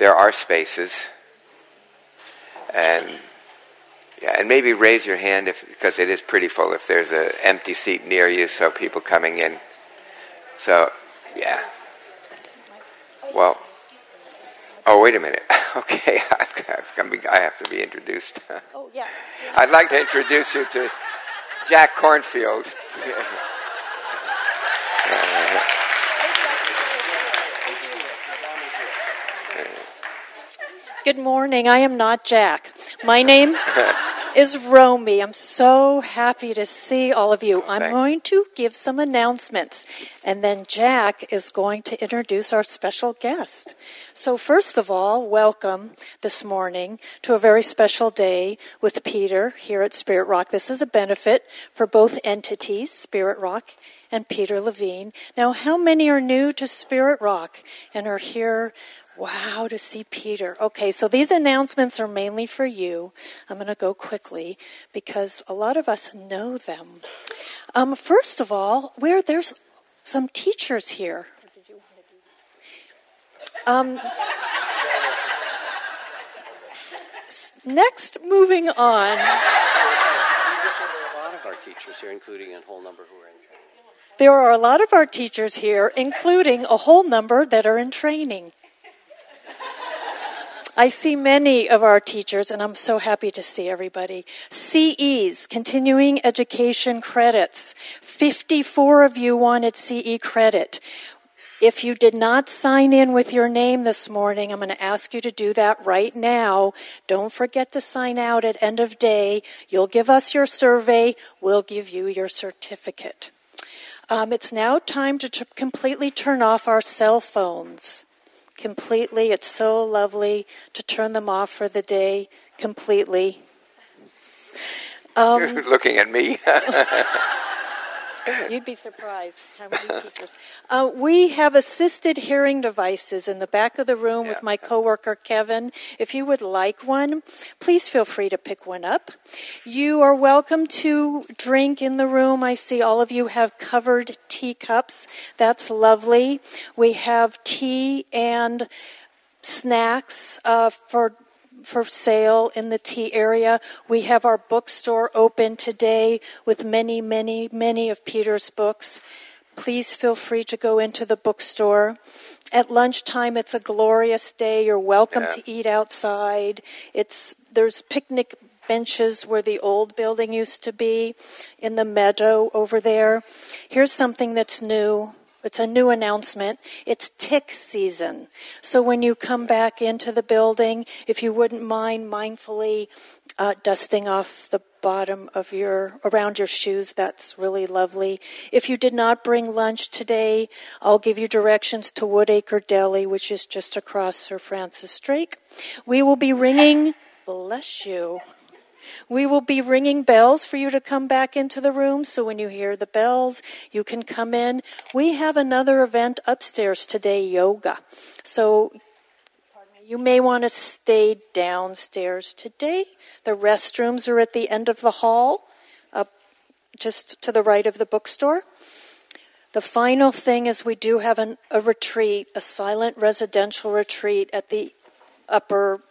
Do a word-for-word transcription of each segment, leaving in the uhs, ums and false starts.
there are spaces, and yeah, and maybe raise your hand if because it is pretty full. If there's an empty seat near you, so people coming in. So, yeah. Well. Oh, wait a minute. Okay, I've, I've, I have to be introduced. Oh, yeah. I'd like to introduce you to Jack Cornfield. Good morning. I am not Jack. My name is Romy. I'm so happy to see all of you. I'm Thanks. going to give some announcements, and then Jack is going to introduce our special guest. So first of all, welcome this morning to a very special day with Peter here at Spirit Rock. This is a benefit for both entities, Spirit Rock and Peter Levine. Now, how many are new to Spirit Rock and are here? Wow, to see Peter. Okay, so these announcements are mainly for you. I'm going to go quickly because a lot of us know them. Um, first of all, where there's some teachers here. Um, next, moving on. There are a lot of our teachers here, including a whole number who are in training. There are a lot of our teachers here, including a whole number that are in training. I see many of our teachers, and I'm so happy to see everybody. C Es, Continuing Education Credits. fifty-four of you wanted C E credit. If you did not sign in with your name this morning, I'm going to ask you to do that right now. Don't forget to sign out at end of day. You'll give us your survey. We'll give you your certificate. Um, it's now time to t- completely turn off our cell phones. Completely. It's so lovely to turn them off for the day completely. Um, You're looking at me. You'd be surprised how many teachers. Uh, we have assisted hearing devices in the back of the room Yeah. with my coworker Kevin. If you would like one, please feel free to pick one up. You are welcome to drink in the room. I see all of you have covered teacups. That's lovely. We have tea and snacks uh, for for sale in the tea area. We have our bookstore open today with many, many, many of Peter's books. Please feel free to go into the bookstore. At lunchtime, it's a glorious day. You're welcome Yeah. to eat outside. It's there's picnic benches where the old building used to be in the meadow over there. Here's something that's new. It's a new announcement. It's tick season. So when you come back into the building, if you wouldn't mind mindfully uh, dusting off the bottom of your, around your shoes, that's really lovely. If you did not bring lunch today, I'll give you directions to Woodacre Deli, which is just across Sir Francis Drake. We will be ringing, bless you. We will be ringing bells for you to come back into the room, so when you hear the bells, you can come in. We have another event upstairs today, yoga. So you may want to stay downstairs today. The restrooms are at the end of the hall, up just to the right of the bookstore. The final thing is we do have an, a retreat, a silent residential retreat at the upper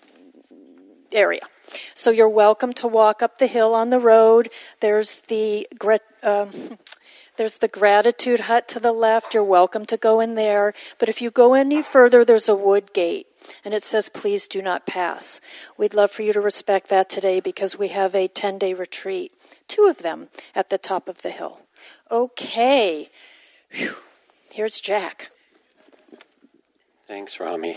area. So you're welcome to walk up the hill on the road. There's the um, there's the Gratitude Hut to the left. You're welcome to go in there. But if you go any further, there's a wood gate, and it says, please do not pass. We'd love for you to respect that today because we have a ten-day retreat, two of them at the top of the hill. Okay. Whew. Here's Jack. Thanks, Rami.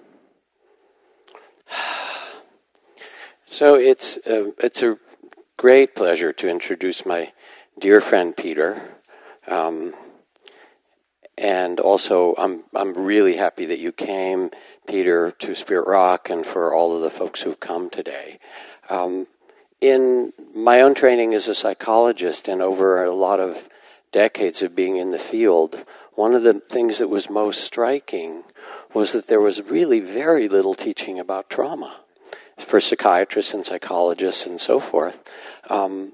So it's uh, it's a great pleasure to introduce my dear friend Peter, um, and also I'm I'm really happy that you came, Peter, to Spirit Rock, and for all of the folks who've come today. Um, in my own training as a psychologist, and over a lot of decades of being in the field, one of the things that was most striking was that there was really very little teaching about trauma for psychiatrists and psychologists and so forth. Um,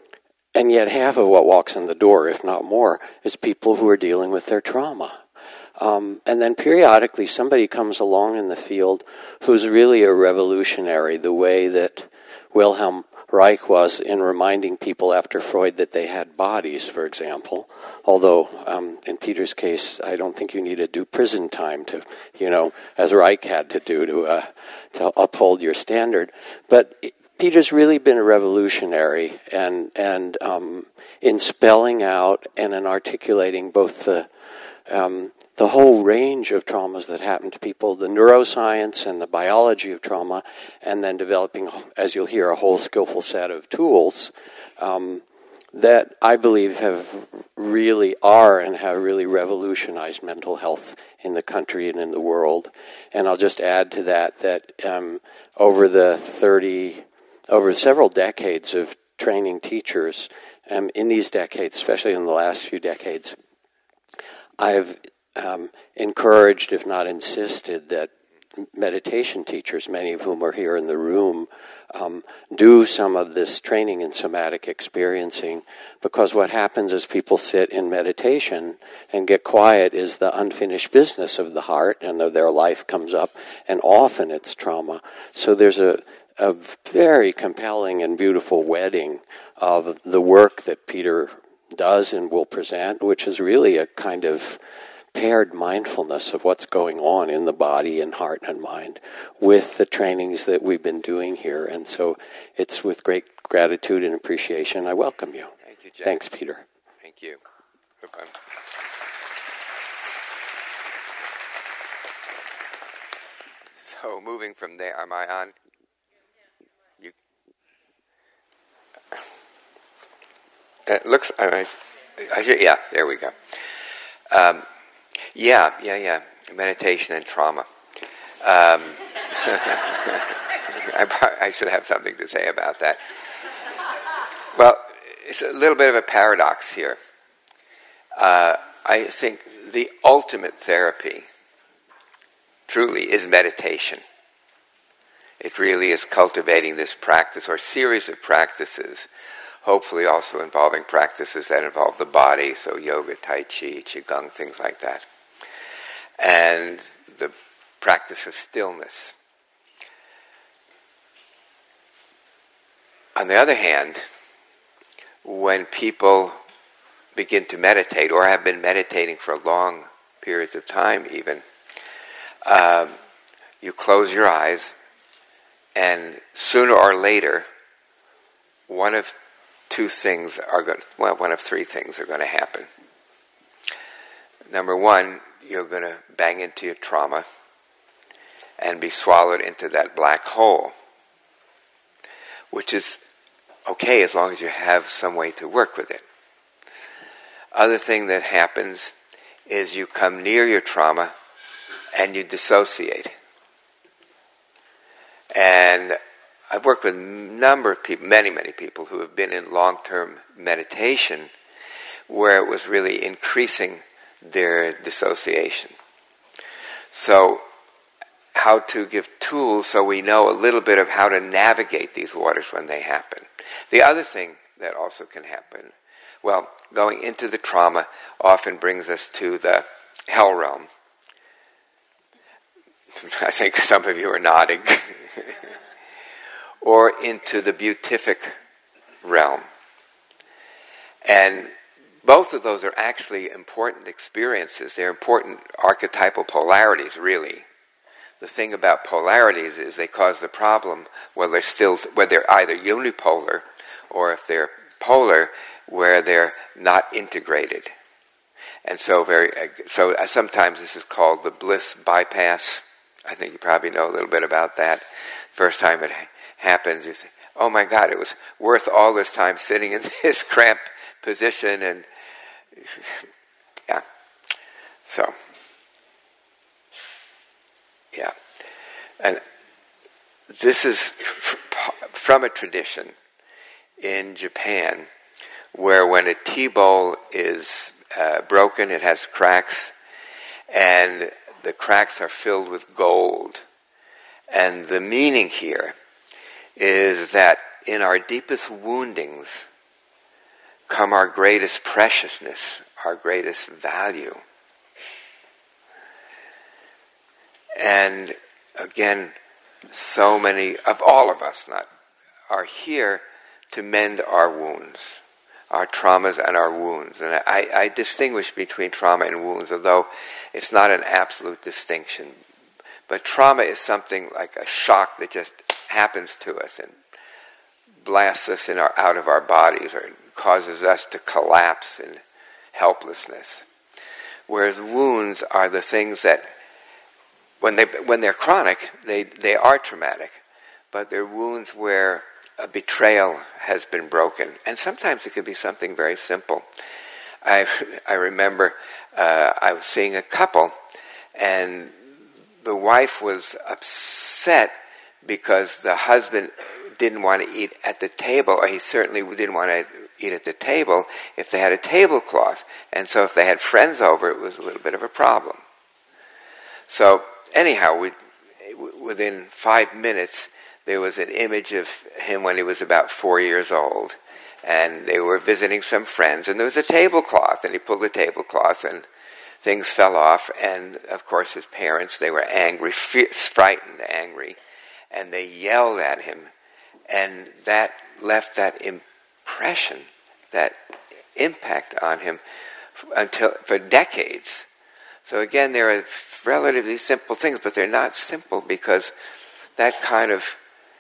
and yet half of what walks in the door, if not more, is people who are dealing with their trauma. Um, and then periodically somebody comes along in the field who's really a revolutionary, the way that Wilhelm Reich was in reminding people after Freud that they had bodies, for example. Although, um, in Peter's case, I don't think you need to do prison time to, you know, as Reich had to do to, uh, to uphold your standard. But it, Peter's really been a revolutionary and, and um, in spelling out and in articulating both the um, the whole range of traumas that happen to people, the neuroscience and the biology of trauma, and then developing, as you'll hear, a whole skillful set of tools um, that I believe have really are and have really revolutionized mental health in the country and in the world. And I'll just add to that that um, over the thirty, over several decades of training teachers, um, in these decades, especially in the last few decades, I've Um, encouraged, if not insisted, that meditation teachers, many of whom are here in the room, um, do some of this training in somatic experiencing, because what happens is people sit in meditation and get quiet is the unfinished business of the heart, and their life comes up, and often it's trauma. So there's a, a very compelling and beautiful wedding of the work that Peter does and will present, which is really a kind of paired mindfulness of what's going on in the body and heart and mind with the trainings that we've been doing here. And so it's with great gratitude and appreciation I welcome you. Thank you, Jack. Thanks, Peter. Thank you. Goodbye. So moving from there, am I on? You, it looks, I, I should, yeah, there we go. Um, Yeah, yeah, yeah. Meditation and trauma. Um, I, I should have something to say about that. Well, it's a little bit of a paradox here. Uh, I think the ultimate therapy truly is meditation. It really is cultivating this practice or series of practices, hopefully also involving practices that involve the body, so yoga, tai chi, qigong, things like that. And the practice of stillness. On the other hand, when people begin to meditate, or have been meditating for long periods of time even, um, you close your eyes, and sooner or later, one of two things are going, well, one of three things are going to happen. Number one, you're going to bang into your trauma and be swallowed into that black hole, which is okay as long as you have some way to work with it. Other thing that happens is you come near your trauma and you dissociate. And I've worked with a number of people, many, many people who have been in long-term meditation where it was really increasing their dissociation. So, how to give tools so we know a little bit of how to navigate these waters when they happen. The other thing that also can happen, well, going into the trauma often brings us to the hell realm. I think some of you are nodding. Or into the beatific realm. And both of those are actually important experiences. They're important archetypal polarities, really. The thing about polarities is they cause the problem where they're still, where they're either unipolar or if they're polar, where they're not integrated. And so very, so sometimes this is called the bliss bypass. I think you probably know a little bit about that. First time it happens, you say, oh my God, it was worth all this time sitting in this cramped position, and yeah. So, yeah. And this is f- from a tradition in Japan where when a tea bowl is uh, broken, it has cracks, and the cracks are filled with gold. And the meaning here is that in our deepest woundings come our greatest preciousness, our greatest value. And again, so many of all of us not are here to mend our wounds, our traumas and our wounds. And I, I distinguish between trauma and wounds, although it's not an absolute distinction. But trauma is something like a shock that just happens to us and blasts us in our, out of our bodies or causes us to collapse in helplessness. Whereas wounds are the things that, when they when they're chronic, they, they are traumatic, but they're wounds where a betrayal has been broken. And sometimes it could be something very simple. I, I remember uh, I was seeing a couple, and the wife was upset because the husband didn't want to eat at the table, or he certainly didn't want to eat at the table if they had a tablecloth. And so if they had friends over, it was a little bit of a problem. So anyhow, we, within five minutes, there was an image of him when he was about four years old. And they were visiting some friends, and there was a tablecloth, and he pulled the tablecloth, and things fell off. And, of course, his parents, they were angry, frightened, angry, and they yelled at him. And that left that impression, that impact on him until for decades. So again, there are relatively simple things, but they're not simple because that kind of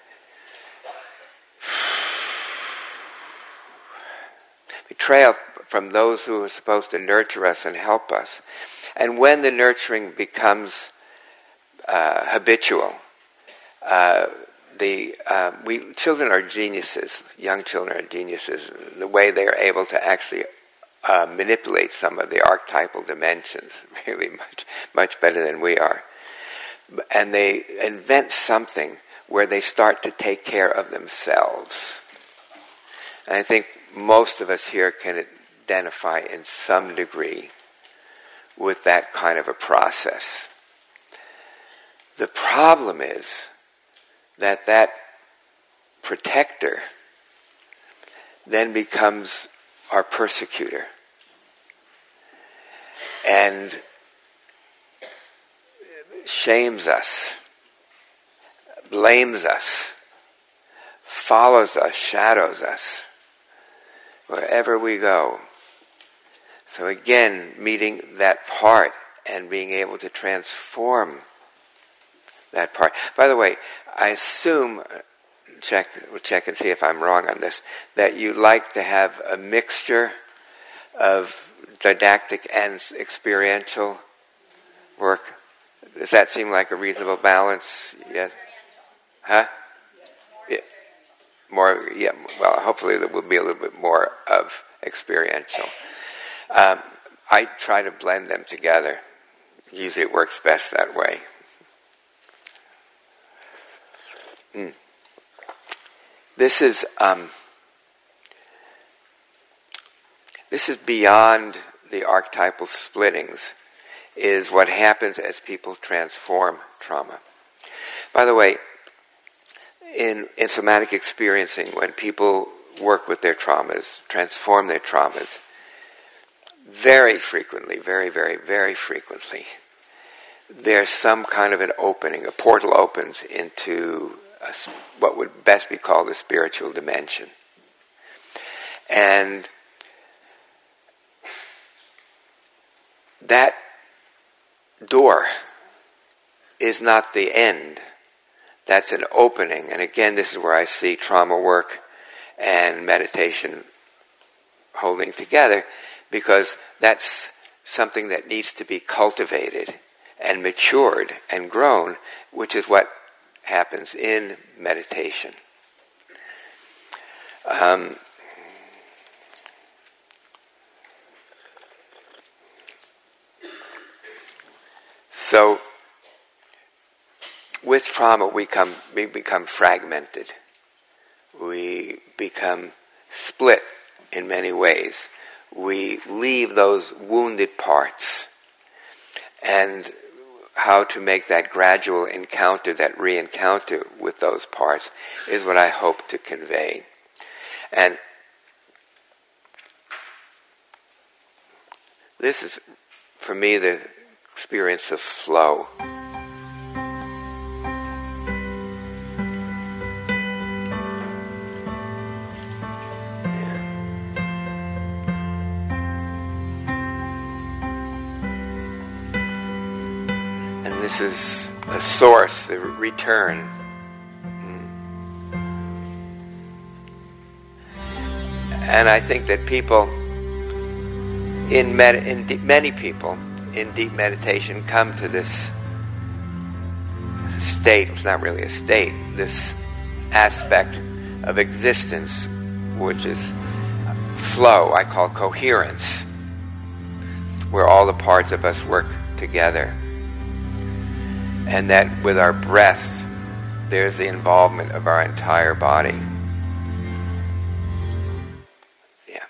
betrayal from those who are supposed to nurture us and help us. And when the nurturing becomes uh, habitual, uh, the uh, we children are geniuses. Young children are geniuses. The way they are able to actually uh, manipulate some of the archetypal dimensions, really much much better than we are. And they invent something where they start to take care of themselves. And I think most of us here can identify in some degree with that kind of a process. The problem is that that protector then becomes our persecutor. And shames us, blames us, follows us, shadows us, wherever we go. So again, meeting that part and being able to transform that part. By the way, I assume, check, we'll check and see if I'm wrong on this, that you like to have a mixture of didactic and experiential work. Does that seem like a reasonable balance? Yes. Huh? Yeah. More. Yeah. Well, hopefully there will be a little bit more of experiential. Um, I try to blend them together. Usually, it works best that way. Mm. This is um, this is beyond the archetypal splittings. Is what happens as people transform trauma. By the way, in, in somatic experiencing, when people work with their traumas, transform their traumas, very frequently, very, very, very frequently, there's some kind of an opening, a portal opens into a, what would best be called the spiritual dimension. And that door is not the end. That's an opening. And again, this is where I see trauma work and meditation holding together, because that's something that needs to be cultivated and matured and grown, which is what happens in meditation. Um, So, with trauma, we, come, we become fragmented. We become split in many ways. We leave those wounded parts. And how to make that gradual encounter, that re-encounter with those parts, is what I hope to convey. And this is, for me, the experience of flow. This is a source, the return. And I think that people, in, med- in de- many people in deep meditation come to this state, it's not really a state, this aspect of existence, which is flow, I call coherence, where all the parts of us work together. And that with our breath, there's the involvement of our entire body. Yeah.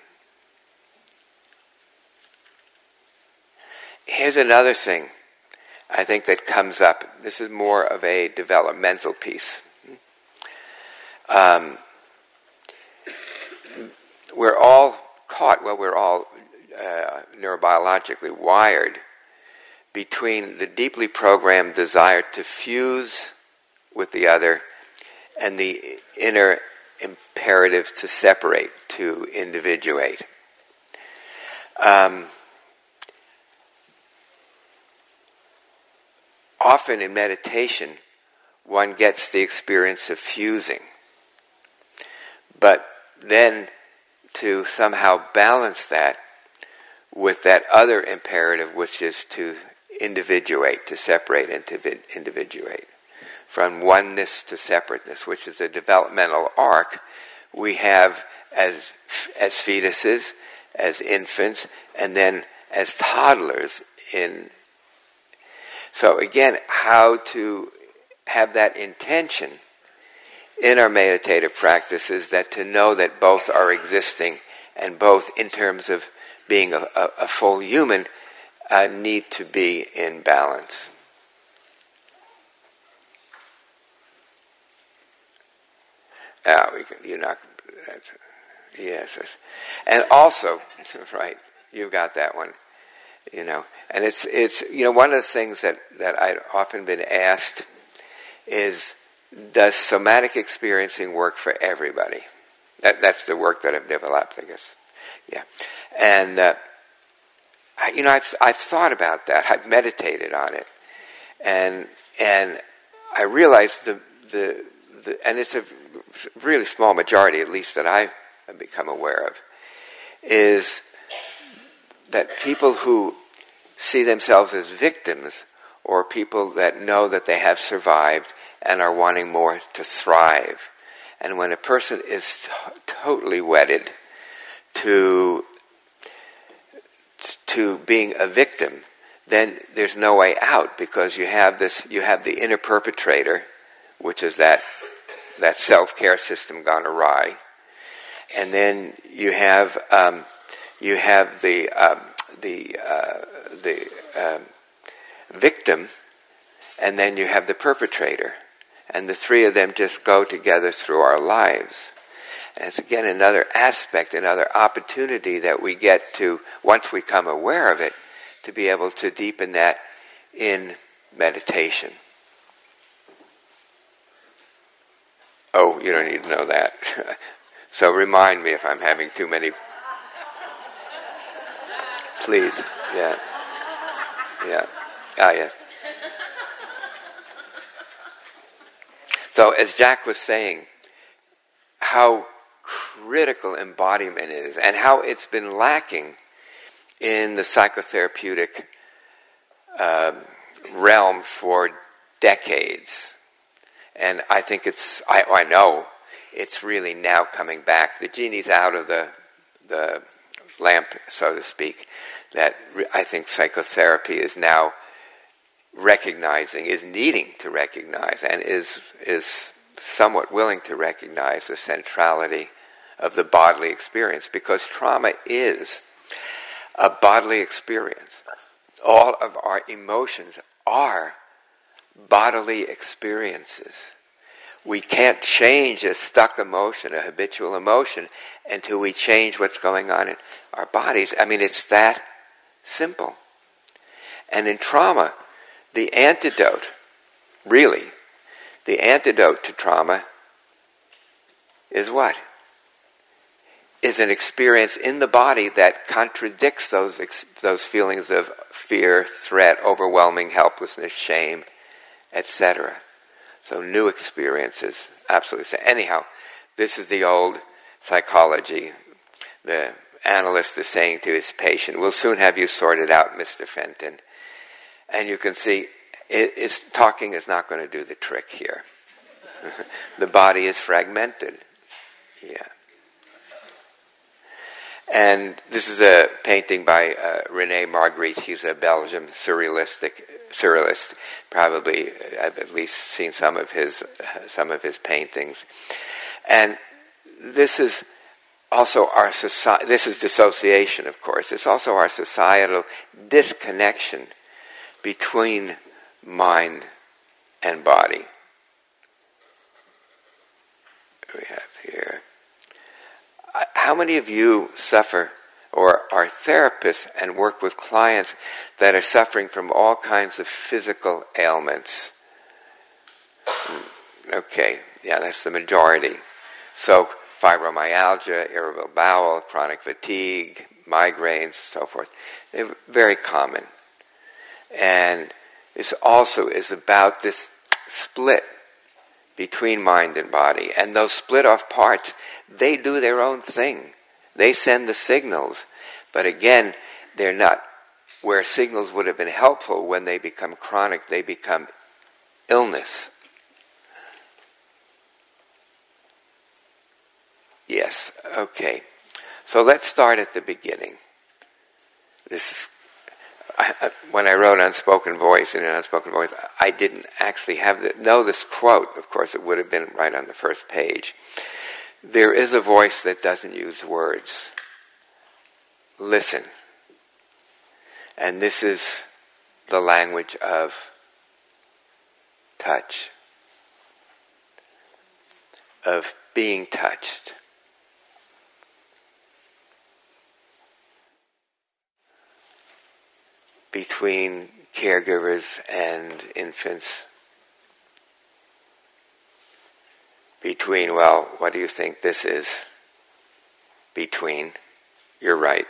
Here's another thing I think that comes up. This is more of a developmental piece. Um, we're all caught, well, we're all uh, neurobiologically wired between the deeply programmed desire to fuse with the other and the inner imperative to separate, to individuate. Um, often in meditation, one gets the experience of fusing. But then to somehow balance that with that other imperative, which is to individuate, to separate and to individuate. From oneness to separateness, which is a developmental arc we have as as fetuses, as infants, and then as toddlers. In So again, how to have that intention in our meditative practices, that to know that both are existing, and both in terms of being a, a, a full human, uh, need to be in balance. Ah, we can, you're not, that's, yes, yes. And also, right, you got that one, you know, and it's, it's, you know, one of the things that, that I've often been asked is, does somatic experiencing work for everybody? That, that's the work that I've developed, I guess. Yeah. And, uh, I, you know, I've, I've thought about that. I've meditated on it. And, and I realized the, the, the, and it's a really small majority, at least that I've become aware of, is that people who see themselves as victims, or people that know that they have survived and are wanting more to thrive. And when a person is t- totally wedded to to being a victim, then there's no way out, because you have this, you have the inner perpetrator, which is that that self-care system gone awry, and then you have um, you have the um, the uh, the um, victim, and then you have the perpetrator. And the three of them just go together through our lives. And it's again another aspect, another opportunity that we get to, once we become aware of it, to be able to deepen that in meditation. Oh, you don't need to know that. So remind me if I'm having too many. Please. Yeah. Yeah. Ah, yeah. So as Jack was saying, how critical embodiment is, and how it's been lacking in the psychotherapeutic um, realm for decades. And I think it's, I, I know, it's really now coming back. The genie's out of the the lamp, so to speak, that I think psychotherapy is now recognizing, is needing to recognize, and is is somewhat willing to recognize the centrality of the bodily experience, because trauma is a bodily experience. All of our emotions are bodily experiences. We can't change a stuck emotion, a habitual emotion, until we change what's going on in our bodies. I mean, it's that simple. And in trauma, the antidote, really, the antidote to trauma is what? is an experience in the body that contradicts those ex- those feelings of fear, threat, overwhelming helplessness, shame, et cetera. So new experiences, absolutely. So anyhow, this is the old psychology. The analyst is saying to his patient, "We'll soon have you sorted out, Mister Fenton." And you can see, it, it's, talking is not going to do the trick here. The body is fragmented. Yeah. And this is a painting by uh, René Magritte. He's a Belgian surrealistic surrealist. Probably, I've at least seen some of his uh, some of his paintings. And this is also our society. This is dissociation, of course. It's also our societal disconnection between mind and body. What do we have here? How many of you suffer or are therapists and work with clients that are suffering from all kinds of physical ailments? Okay, yeah, that's the majority. So fibromyalgia, irritable bowel, chronic fatigue, migraines, so forth. They're very common. And this also is about this split between mind and body. And those split off parts, they do their own thing. They send the signals. But again, they're not, where signals would have been helpful, when they become chronic, they become illness. Yes, okay. So let's start at the beginning. This I, when I wrote Unspoken Voice, in an Unspoken Voice, I didn't actually have the, know this quote. Of course, it would have been right on the first page. There is a voice that doesn't use words. Listen. And this is the language of touch, of being touched. Between caregivers and infants. Between, well, what do you think this is? Between, you're right.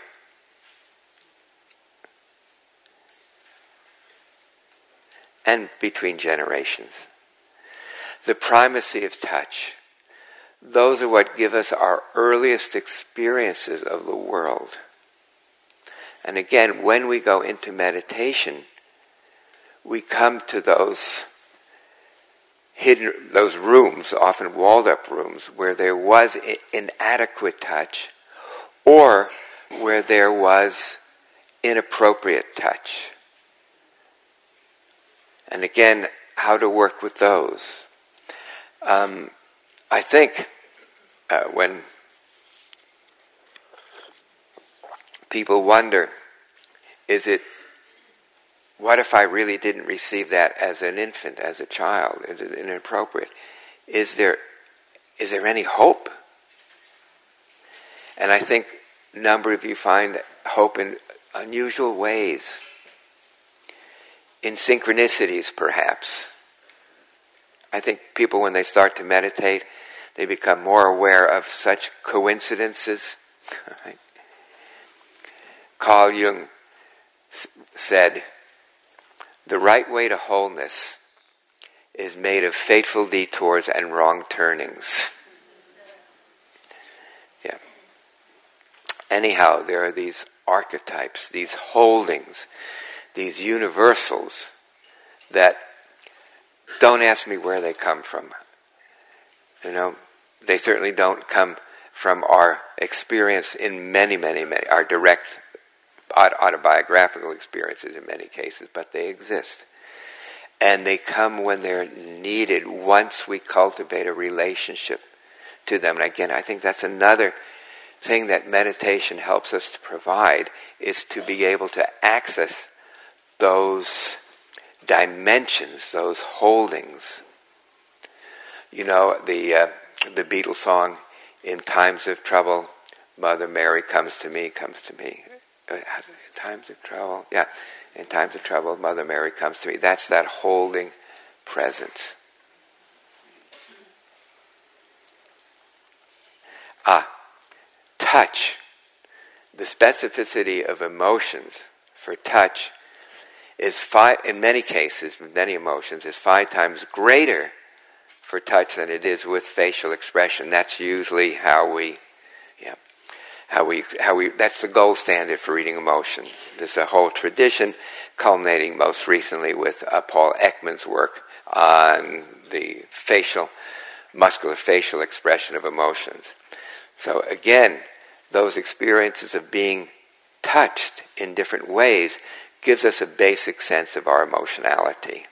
And between generations. The primacy of touch. Those are what give us our earliest experiences of the world. And again, when we go into meditation, we come to those hidden, those rooms, often walled-up rooms, where there was inadequate touch, or where there was inappropriate touch. And again, how to work with those. Um, I think uh, when people wonder, is it, what if I really didn't receive that as an infant, as a child? Is it inappropriate? Is there, is there any hope? And I think a number of you find hope in unusual ways. In synchronicities, perhaps. I think people, when they start to meditate, they become more aware of such coincidences. Right? Carl Jung s- said, "The right way to wholeness is made of fateful detours and wrong turnings." Yeah. Anyhow, there are these archetypes, these holdings, these universals that, don't ask me where they come from. You know, they certainly don't come from our experience in many, many, many, our direct autobiographical experiences in many cases, but they exist. And they come when they're needed once we cultivate a relationship to them. And again, I think that's another thing that meditation helps us to provide, is to be able to access those dimensions, those holdings. You know, the uh, the Beatles song, "In times of trouble, Mother Mary comes to me, comes to me." In times of trouble, yeah, in times of trouble, Mother Mary comes to me. That's that holding presence. Ah, touch, the specificity of emotions for touch is five, in many cases, many emotions, is five times greater for touch than it is with facial expression. That's usually how we, yeah, how we, how we. That's the gold standard for reading emotion. There's a whole tradition, culminating most recently with uh, Paul Ekman's work on the facial, muscular facial expression of emotions. So again, those experiences of being touched in different ways gives us a basic sense of our emotionality.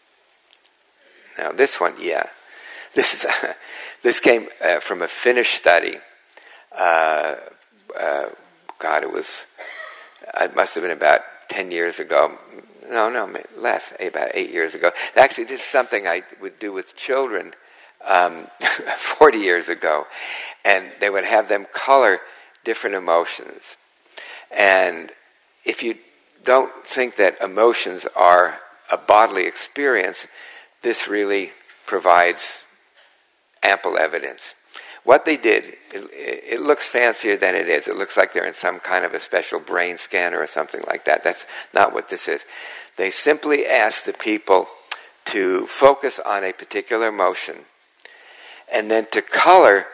Now this one, yeah, this is uh, this came uh, from a Finnish study. Uh, uh, God, it was it must have been about ten years ago. No, no, less, about eight years ago. Actually, this is something I would do with children um, forty years ago, and they would have them color different emotions. And if you don't think that emotions are a bodily experience, this really provides ample evidence. What they did, it, it looks fancier than it is. It looks like they're in some kind of a special brain scanner or something like that. That's not what this is. They simply asked the people to focus on a particular emotion and then to color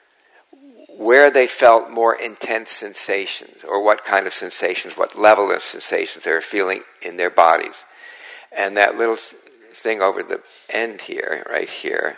where they felt more intense sensations, or what kind of sensations, what level of sensations they were feeling in their bodies. And that little thing over the end here, right here,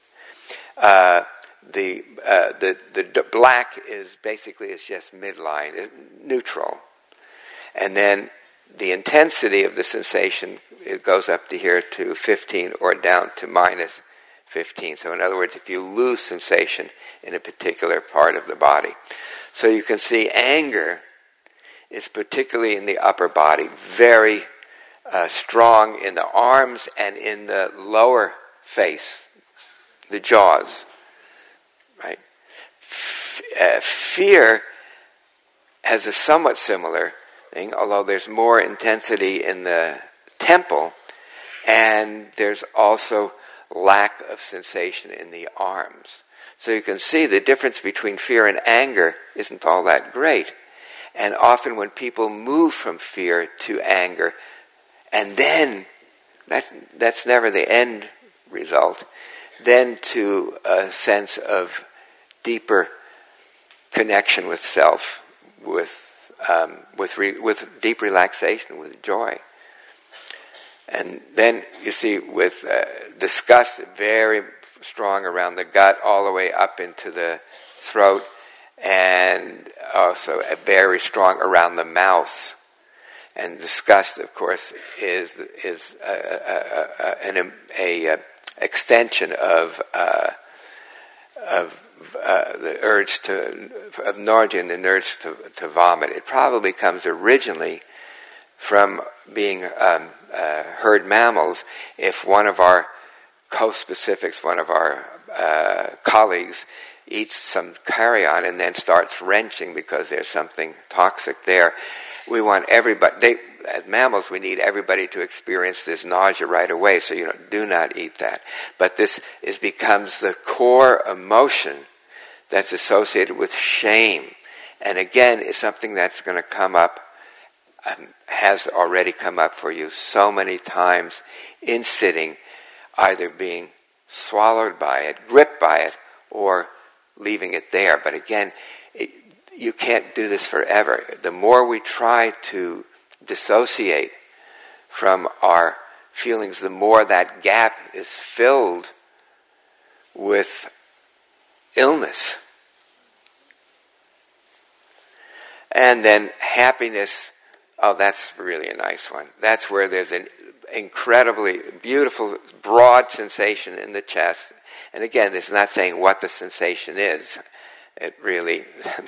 uh, the, uh, the the the black is basically is just midline, neutral, and then the intensity of the sensation, it goes up to here to fifteen or down to minus fifteen. So in other words, if you lose sensation in a particular part of the body. So you can see anger is particularly in the upper body, very uh, strong in the arms and in the lower face, the jaws, right? F- uh, fear has a somewhat similar thing, although there's more intensity in the temple, and there's also lack of sensation in the arms. So you can see the difference between fear and anger isn't all that great. And often when people move from fear to anger, and then, that's, that's never the end result, then to a sense of deeper connection with self, with um, with re, with deep relaxation, with joy. And then you see with uh, disgust, very strong around the gut, all the way up into the throat, and also very strong around the mouth. And disgust, of course, is is a, a, a, an a, a extension of uh, of uh, the urge to of nausea and the urge to to vomit. It probably comes originally from being um, uh, herd mammals. If one of our co-specifics, one of our uh, colleagues, eats some carrion and then starts wrenching because there's something toxic there, we want everybody, they, as mammals, we need everybody to experience this nausea right away, so you know, do not eat that. But this is becomes the core emotion that's associated with shame. And again, is something that's going to come up, um, has already come up for you so many times in sitting, either being swallowed by it, gripped by it, or leaving it there. But again, it, you can't do this forever. The more we try to dissociate from our feelings, the more that gap is filled with illness. And then happiness, oh, that's really a nice one. That's where there's an incredibly beautiful, broad sensation in the chest. And again, this is not saying what the sensation is. It really,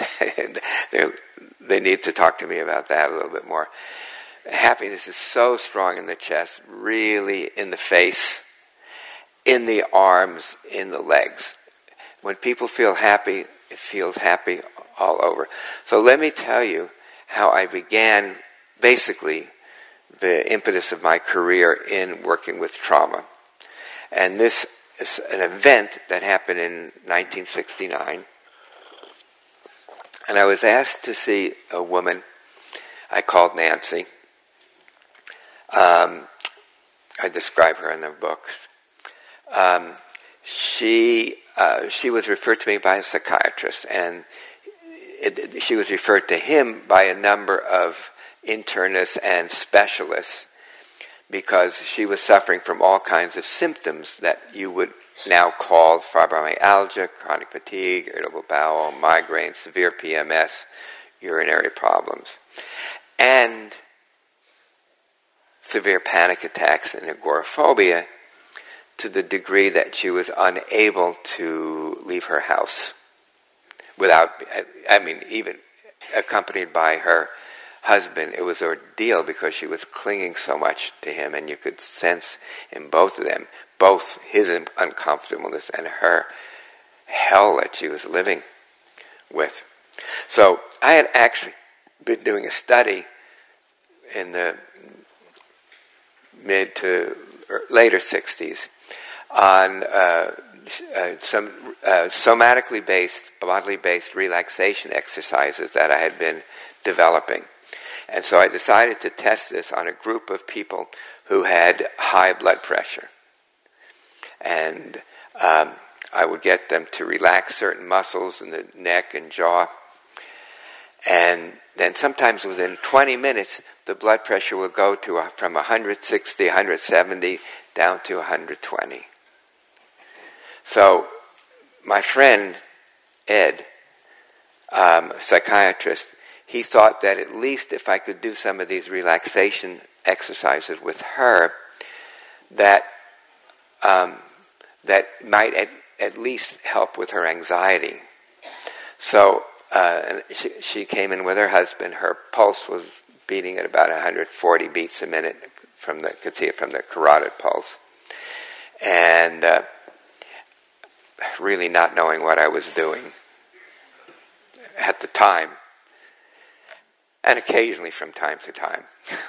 they need to talk to me about that a little bit more. Happiness is so strong in the chest, really in the face, in the arms, in the legs. When people feel happy, it feels happy all over. So let me tell you how I began, basically, the impetus of my career in working with trauma. And this is an event that happened in nineteen sixty-nine. And I was asked to see a woman I called Nancy. Um, I describe her in the books. Um, she uh, she was referred to me by a psychiatrist, and it, she was referred to him by a number of internists and specialists because she was suffering from all kinds of symptoms that you would now call fibromyalgia, chronic fatigue, irritable bowel, migraine, severe P M S, urinary problems, and severe panic attacks and agoraphobia, to the degree that she was unable to leave her house without, I mean, even accompanied by her husband. It was an ordeal because she was clinging so much to him, and you could sense in both of them, both his uncomfortableness and her hell that she was living with. So I had actually been doing a study in the mid to later sixties on uh, uh, some uh, somatically based, bodily based relaxation exercises that I had been developing. And so I decided to test this on a group of people who had high blood pressure. And um, I would get them to relax certain muscles in the neck and jaw. And then sometimes within twenty minutes, the blood pressure would go to a, from one sixty, one seventy down to one twenty. So my friend, Ed, um, a psychiatrist, he thought that at least if I could do some of these relaxation exercises with her, that um, that might at, at least help with her anxiety. So uh, she, she came in with her husband. Her pulse was beating at about one hundred forty beats a minute. From the could see it from the carotid pulse, and uh, really not knowing what I was doing at the time, and occasionally from time to time.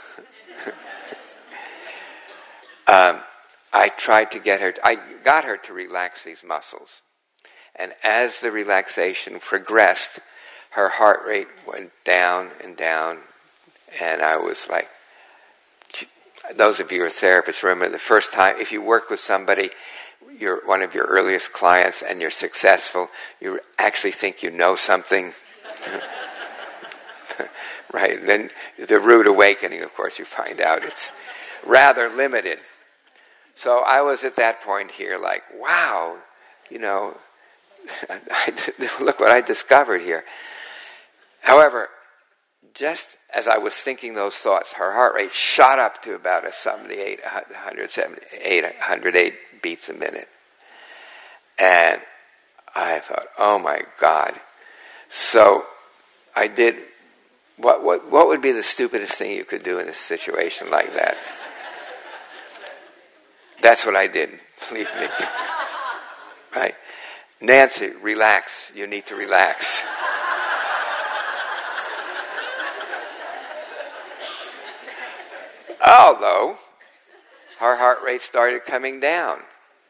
um, I tried to get her, to, I got her to relax these muscles. And as the relaxation progressed, her heart rate went down and down. And I was like, those of you who are therapists, remember the first time, if you work with somebody, you're one of your earliest clients and you're successful, you actually think you know something. Right? And then the rude awakening, of course, you find out it's rather limited. So I was at that point here like, wow, you know, look what I discovered here. However, just as I was thinking those thoughts, her heart rate shot up to about a seventy-eight, one seventy-eight, one hundred eight beats a minute. And I thought, oh my God. So I did, what, what, what would be the stupidest thing you could do in a situation like that? That's what I did, believe me. Right? Nancy, relax. You need to relax. Although, her heart rate started coming down.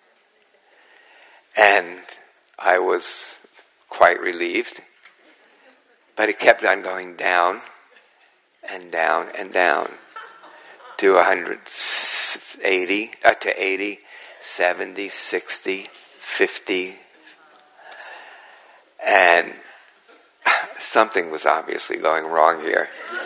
And I was quite relieved. But it kept on going down and down and down to one eighty, uh, to eighty, seventy, sixty, fifty. And something was obviously going wrong here.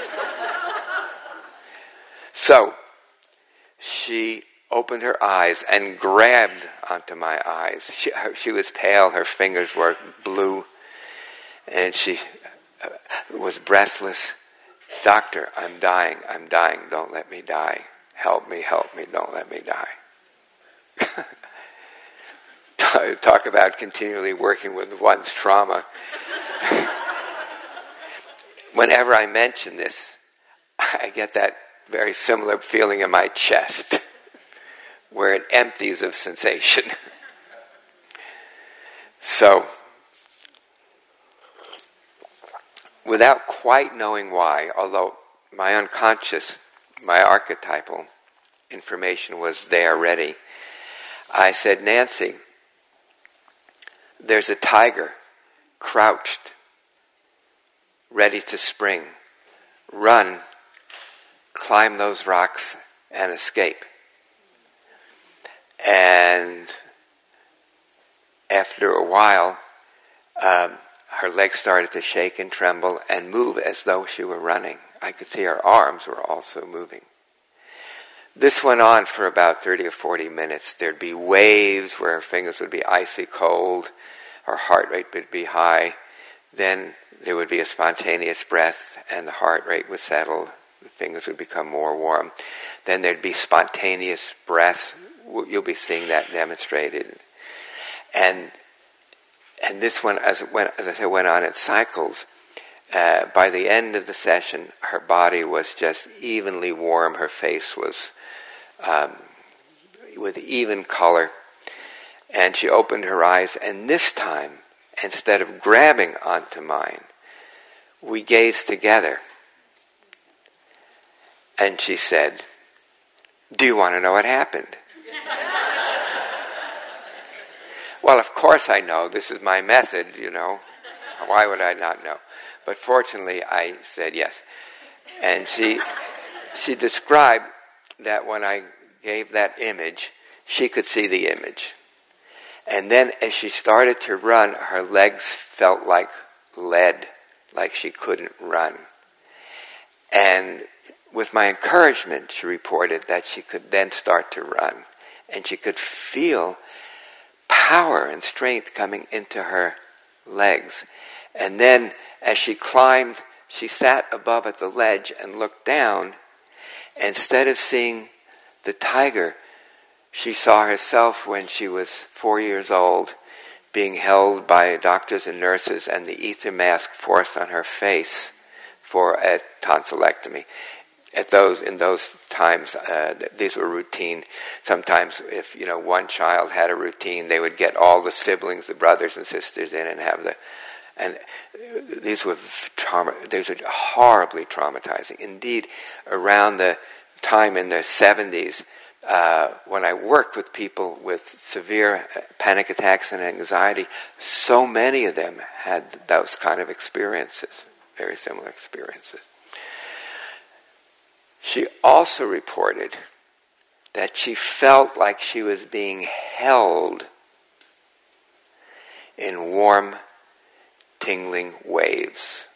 So she opened her eyes and grabbed onto my eyes. She, her, she was pale, her fingers were blue, and she uh, was breathless. Doctor, I'm dying, I'm dying, don't let me die. Help me, help me, don't let me die. Talk about continually working with one's trauma. Whenever I mention this, I get that very similar feeling in my chest, where it empties of sensation. So, without quite knowing why, although my unconscious, my archetypal information was there ready, I said, Nancy, there's a tiger crouched ready to spring, run, climb those rocks, and escape. And after a while, um, her legs started to shake and tremble and move as though she were running. I could see her arms were also moving. This went on for about thirty or forty minutes. There'd be waves where her fingers would be icy cold, her heart rate would be high. Then there would be a spontaneous breath and the heart rate would settle, the fingers would become more warm. Then there'd be spontaneous breath. You'll be seeing that demonstrated. And and this one, as, it went, as I said, went on in cycles. Uh, by the end of the session, her body was just evenly warm. Her face was um, with even color. And she opened her eyes, and this time, instead of grabbing onto mine, we gazed together. And she said, "Do you want to know what happened?" Well, of course I know. This is my method, you know. Why would I not know? But fortunately, I said yes. And she she described that when I gave that image, she could see the image. And then as she started to run, her legs felt like lead, like she couldn't run. And with my encouragement, she reported that she could then start to run. And she could feel power and strength coming into her legs. And then as she climbed, she sat above at the ledge and looked down. Instead of seeing the tiger, she saw herself when she was four years old, being held by doctors and nurses and the ether mask forced on her face for a tonsillectomy. At those in those times, uh, these were routine. Sometimes, if you know one child had a routine, they would get all the siblings, the brothers and sisters, in and have the. And these were trauma. These were horribly traumatizing. Indeed, around the time in the seventies, uh, when I worked with people with severe panic attacks and anxiety, so many of them had those kind of experiences, very similar experiences. She also reported that she felt like she was being held in warm, tingling waves.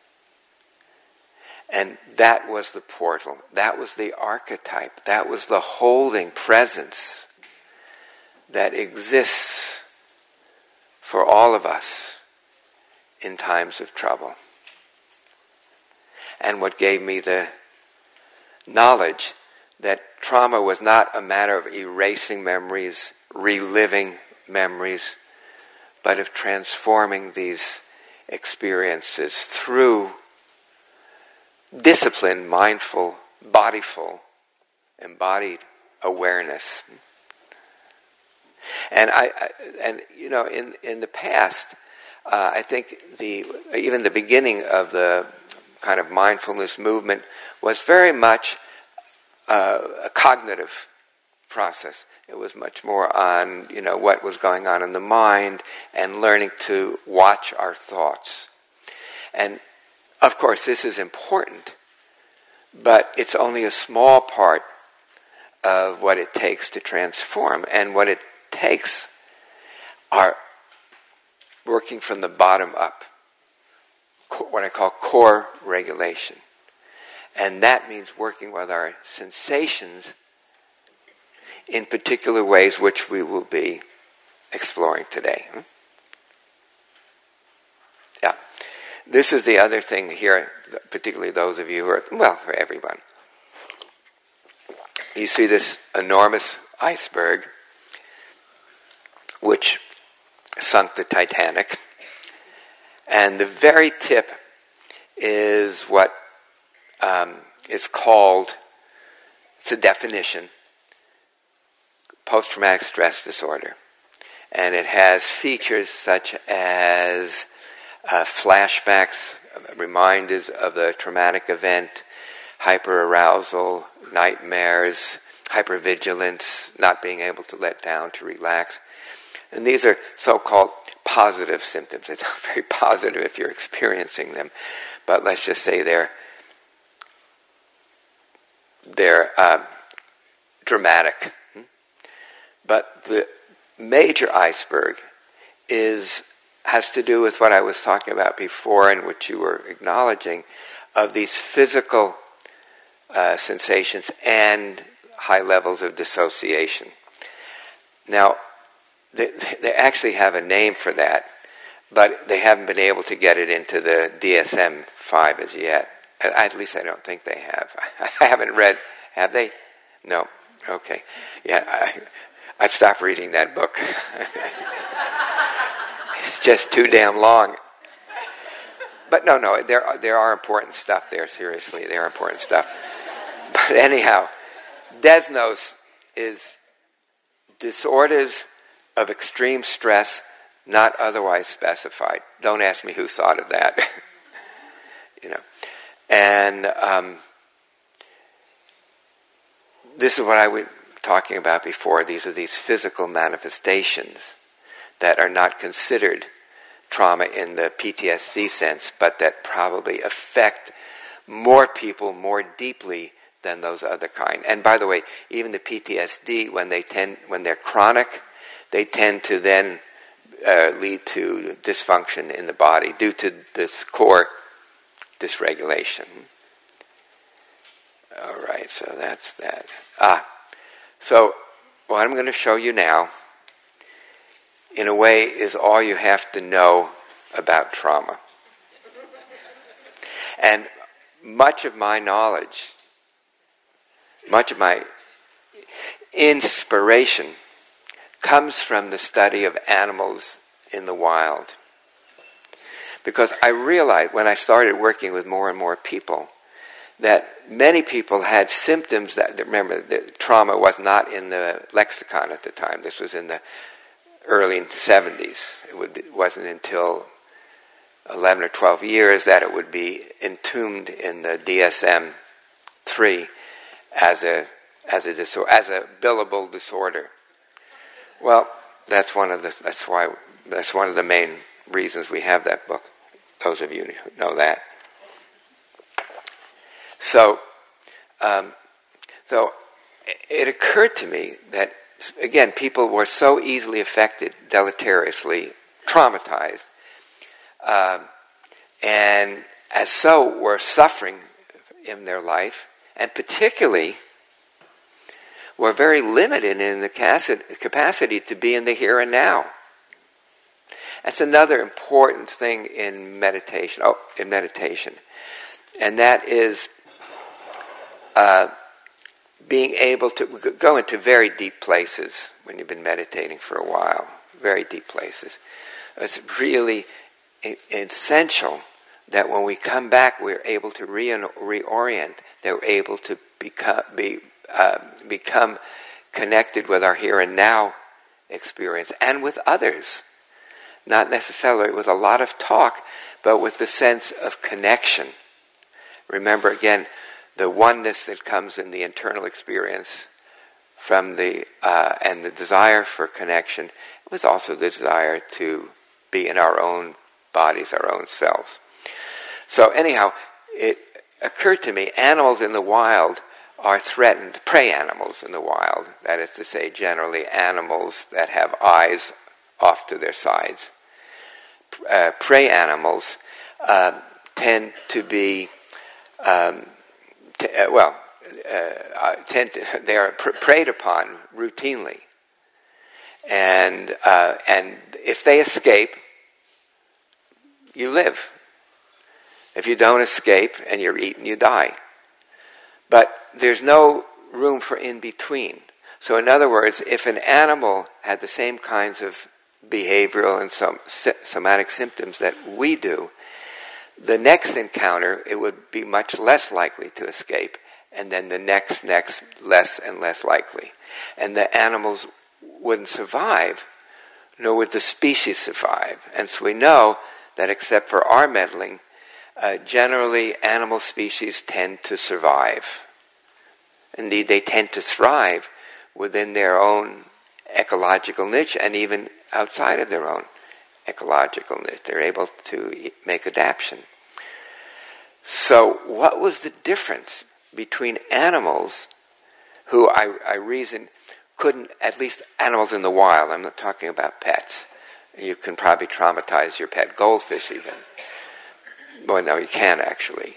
And that was the portal. That was the archetype. That was the holding presence that exists for all of us in times of trouble. And what gave me the knowledge that trauma was not a matter of erasing memories, reliving memories, but of transforming these experiences through disciplined, mindful, bodyful, embodied awareness. And I, I and you know, in in the past, uh, I think the even the beginning of the kind of mindfulness movement was very much uh, a cognitive process. It was much more on, you know, what was going on in the mind and learning to watch our thoughts. And, of course, this is important, but it's only a small part of what it takes to transform. And what it takes are working from the bottom up, what I call core regulation. And that means working with our sensations in particular ways which we will be exploring today. Yeah. This is the other thing here, particularly those of you who are, well, for everyone. You see this enormous iceberg which sunk the Titanic. And the very tip is what um, is called, it's a definition, post-traumatic stress disorder. And it has features such as uh, flashbacks, reminders of the traumatic event, hyperarousal, nightmares, hypervigilance, not being able to let down, to relax. And these are so-called positive symptoms. It's not very positive if you're experiencing them, but let's just say they're they're uh, dramatic. But the major iceberg is has to do with what I was talking about before and what you were acknowledging, of these physical uh, sensations and high levels of dissociation. Now, they, they actually have a name for that, but they haven't been able to get it into the D S M five as yet. At least I don't think they have. I haven't read, have they? No. Okay. Yeah, I, I've stopped reading that book. It's just too damn long. But no, no, there are, there are important stuff there, seriously. There are important stuff. But anyhow, desnos is disorders of extreme stress not otherwise specified. Don't ask me who thought of that. You know. And um, this is what I was talking about before. These are these physical manifestations that are not considered trauma in the P T S D sense, but that probably affect more people more deeply than those other kind. And by the way, even the P T S D, when they tend, when they're chronic, they tend to then uh, lead to dysfunction in the body due to this core dysregulation. All right, so that's that. Ah, so what I'm going to show you now, in a way, is all you have to know about trauma. And much of my knowledge, much of my inspiration comes from the study of animals in the wild. Because I realized when I started working with more and more people that many people had symptoms that, remember, the trauma was not in the lexicon at the time. This was in the early seventies. It, would be, it wasn't until eleven or twelve years that it would be entombed in the D S M three as a as a disorder, as a billable disorder. Well, that's one of the that's why that's one of the main reasons we have that book. Those of you who know that. So, um, so it occurred to me that, again, people were so easily affected, deleteriously, traumatized, um, and as so were suffering in their life, and particularly were very limited in the capacity to be in the here and now. That's another important thing in meditation. Oh, in meditation, and that is uh, being able to go into very deep places when you've been meditating for a while. Very deep places. It's really essential that when we come back, we're able to re- reorient. That we're able to become be uh, become connected with our here and now experience and with others. Not necessarily with a lot of talk, but with the sense of connection. Remember, again, the oneness that comes in the internal experience from the uh, and the desire for connection. It was also the desire to be in our own bodies, our own selves. So anyhow, it occurred to me, animals in the wild are threatened, prey animals in the wild, that is to say, generally animals that have eyes off to their sides. Uh, prey animals uh, tend to be, um, t- uh, well, uh, tend to, they are pr- preyed upon routinely, and uh, and if they escape, you live. If you don't escape and you're eaten, you die. But there's no room for in between. So, in other words, if an animal had the same kinds of behavioral and some somatic symptoms that we do, the next encounter, it would be much less likely to escape, and then the next, next, less and less likely. And the animals wouldn't survive, nor would the species survive. And so we know that except for our meddling, uh, generally animal species tend to survive. Indeed, they tend to thrive within their own ecological niche and even outside of their own ecological niche. They're able to make adaptation. So what was the difference between animals who I, I reason couldn't, at least animals in the wild, I'm not talking about pets. You can probably traumatize your pet goldfish even. Well, no, you can't actually.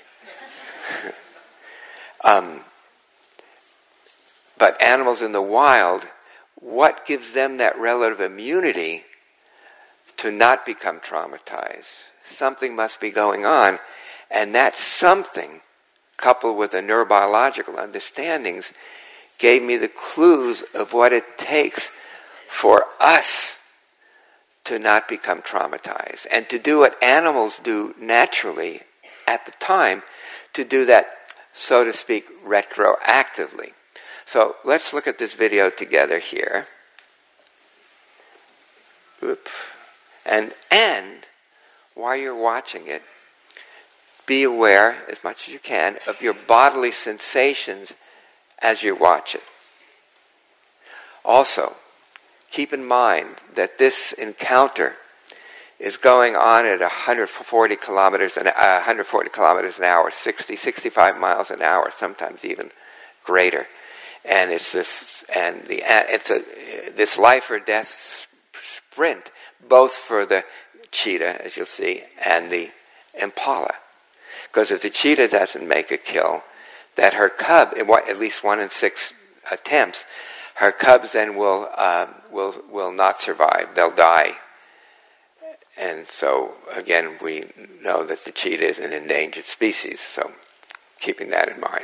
um, but animals in the wild, what gives them that relative immunity to not become traumatized? Something must be going on, and that something, coupled with the neurobiological understandings, gave me the clues of what it takes for us to not become traumatized and to do what animals do naturally at the time, to do that, so to speak, retroactively. So let's look at this video together here. Oop. And, and while you're watching it, be aware, as much as you can, of your bodily sensations as you watch it. Also, keep in mind that this encounter is going on at one hundred forty kilometers an, uh, one hundred forty kilometers an hour, sixty, sixty-five miles an hour, sometimes even greater. And it's this, and the it's a this life or death sprint, both for the cheetah, as you'll see, and the impala. Because if the cheetah doesn't make a kill, that her cub, at least one in six attempts, her cubs then will um, will will not survive. They'll die. And so, again, we know that the cheetah is an endangered species. So, keeping that in mind.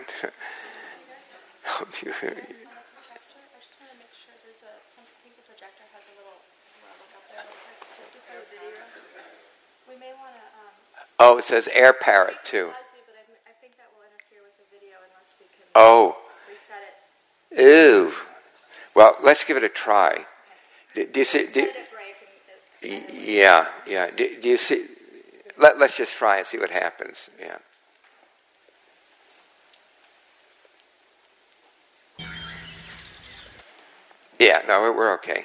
Oh, it says air parrot too. Oh. Ew. Well, let's give it a try. Do, do you see? Do, yeah, yeah. Do, do you see? Let, let's just try and see what happens. Yeah. Yeah. No, we're, we're okay.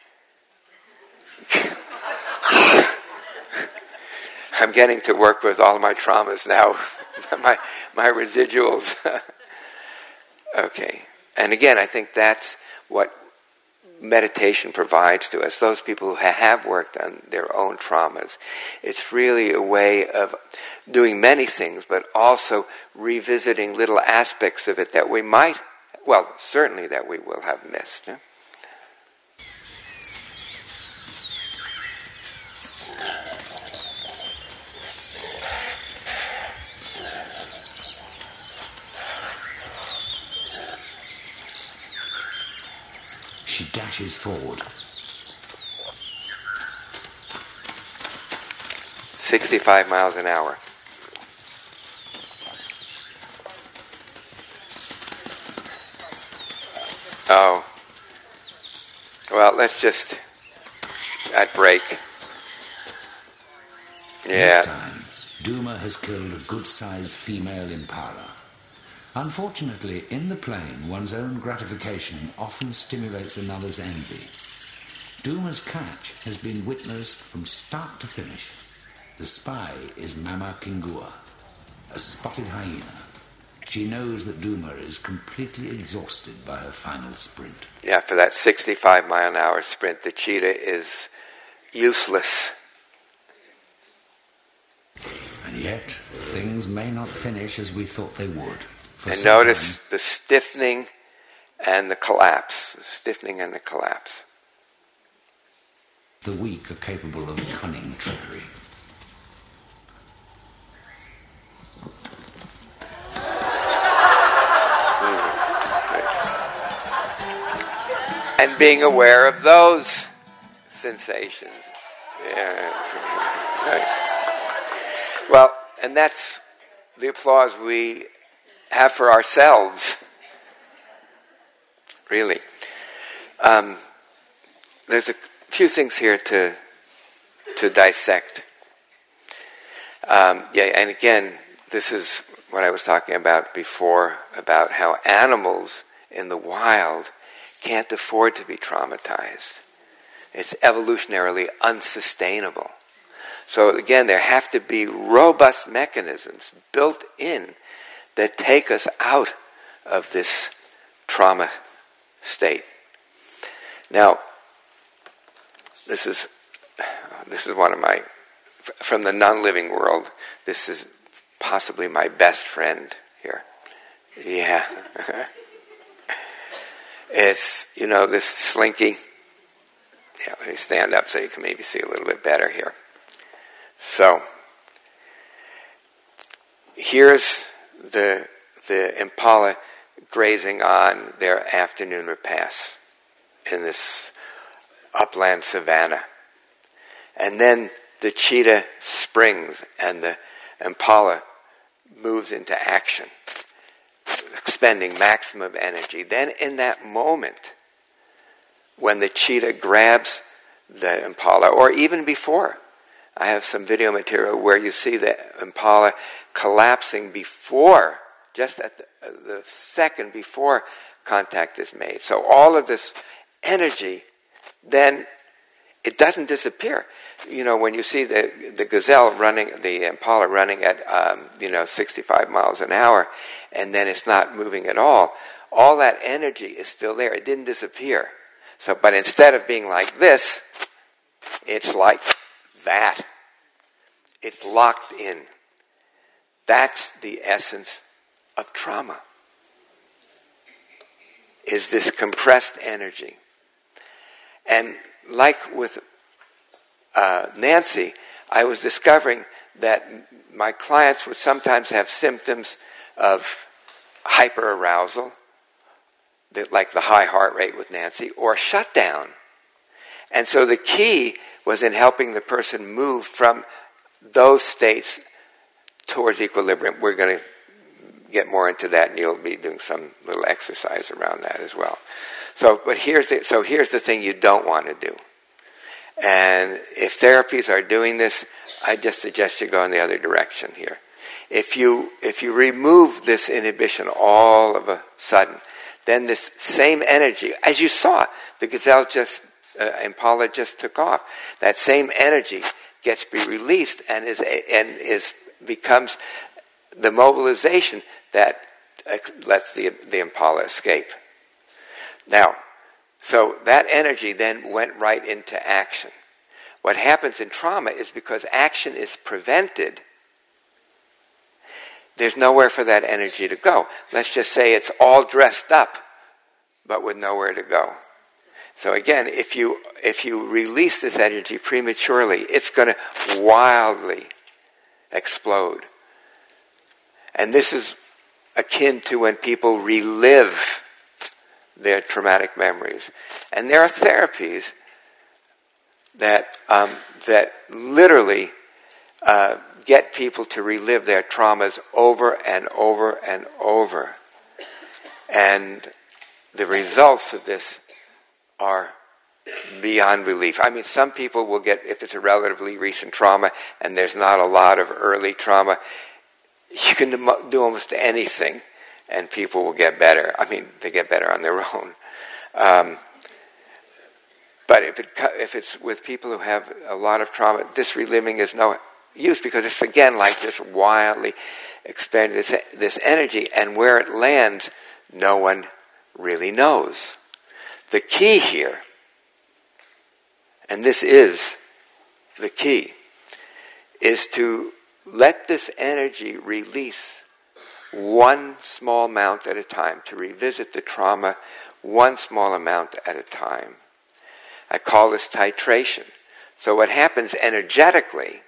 I'm getting to work with all of my traumas now, my my residuals. Okay. And again, I think that's what meditation provides to us, those people who have worked on their own traumas. It's really a way of doing many things, but also revisiting little aspects of it that we might, well, certainly that we will have missed. Yeah? She dashes forward. sixty-five miles an hour. Oh. Well, let's just... That break. Yeah. This time, Duma has killed a good-sized female impala. Unfortunately, in the plane, one's own gratification often stimulates another's envy. Duma's catch has been witnessed from start to finish. The spy is Mama Kingua, a spotted hyena. She knows that Duma is completely exhausted by her final sprint. Yeah, for that sixty-five mile an hour sprint, the cheetah is useless. And yet, things may not finish as we thought they would. For and notice the stiffening and the collapse. The stiffening and the collapse. The weak are capable of cunning trickery. And being aware of those sensations. Yeah. Right. Well, and that's the applause we have for ourselves. Really. Um, there's a few things here to to dissect. Um, yeah, and again, this is what I was talking about before, about how animals in the wild can't afford to be traumatized. It's evolutionarily unsustainable. So again, there have to be robust mechanisms built in that take us out of this trauma state. Now, this is this is one of my, from the non-living world, this is possibly my best friend here. Yeah. It's, you know, this slinky. Yeah, let me stand up so you can maybe see a little bit better here. So, here's the the impala grazing on their afternoon repasts in this upland savanna. And then the cheetah springs and the impala moves into action, expending maximum energy. Then in that moment, when the cheetah grabs the impala, or even before, I have some video material where you see the impala collapsing before, just at the, the second before contact is made. So all of this energy, then it doesn't disappear. You know, when you see the the gazelle running, the impala running at um, you know sixty-five miles an hour, and then it's not moving at all, all that energy is still there. It didn't disappear. So, but instead of being like this, it's like that. It's locked in. That's the essence of trauma. Is this compressed energy. And like with uh, Nancy, I was discovering that my clients would sometimes have symptoms of hyperarousal, like the high heart rate with Nancy, or shutdown. And so the key was in helping the person move from those states towards equilibrium. We're going to get more into that, and you'll be doing some little exercise around that as well. So, but here's the, so here's the thing you don't want to do. And if therapies are doing this, I just suggest you go in the other direction here. If you if you remove this inhibition all of a sudden, then this same energy, as you saw, the gazelle just, uh, impala just took off. That same energy gets be released and is and is becomes the mobilization that lets the the impala escape. Now, so that energy then went right into action. What happens in trauma is because action is prevented, there's nowhere for that energy to go. Let's just say it's all dressed up, but with nowhere to go. So again, if you if you release this energy prematurely, it's going to wildly explode. And this is akin to when people relive their traumatic memories. And there are therapies that um, that literally uh, get people to relive their traumas over and over and over. And the results of this are beyond belief. I mean, some people will get, if it's a relatively recent trauma and there's not a lot of early trauma, you can do almost anything and people will get better. I mean, they get better on their own. Um, but if, it, if it's with people who have a lot of trauma, this reliving is no use because it's, again, like this wildly expanding this, this energy, and where it lands, no one really knows. The key here, and this is the key, is to let this energy release one small amount at a time, to revisit the trauma one small amount at a time. I call this titration. So what happens energetically,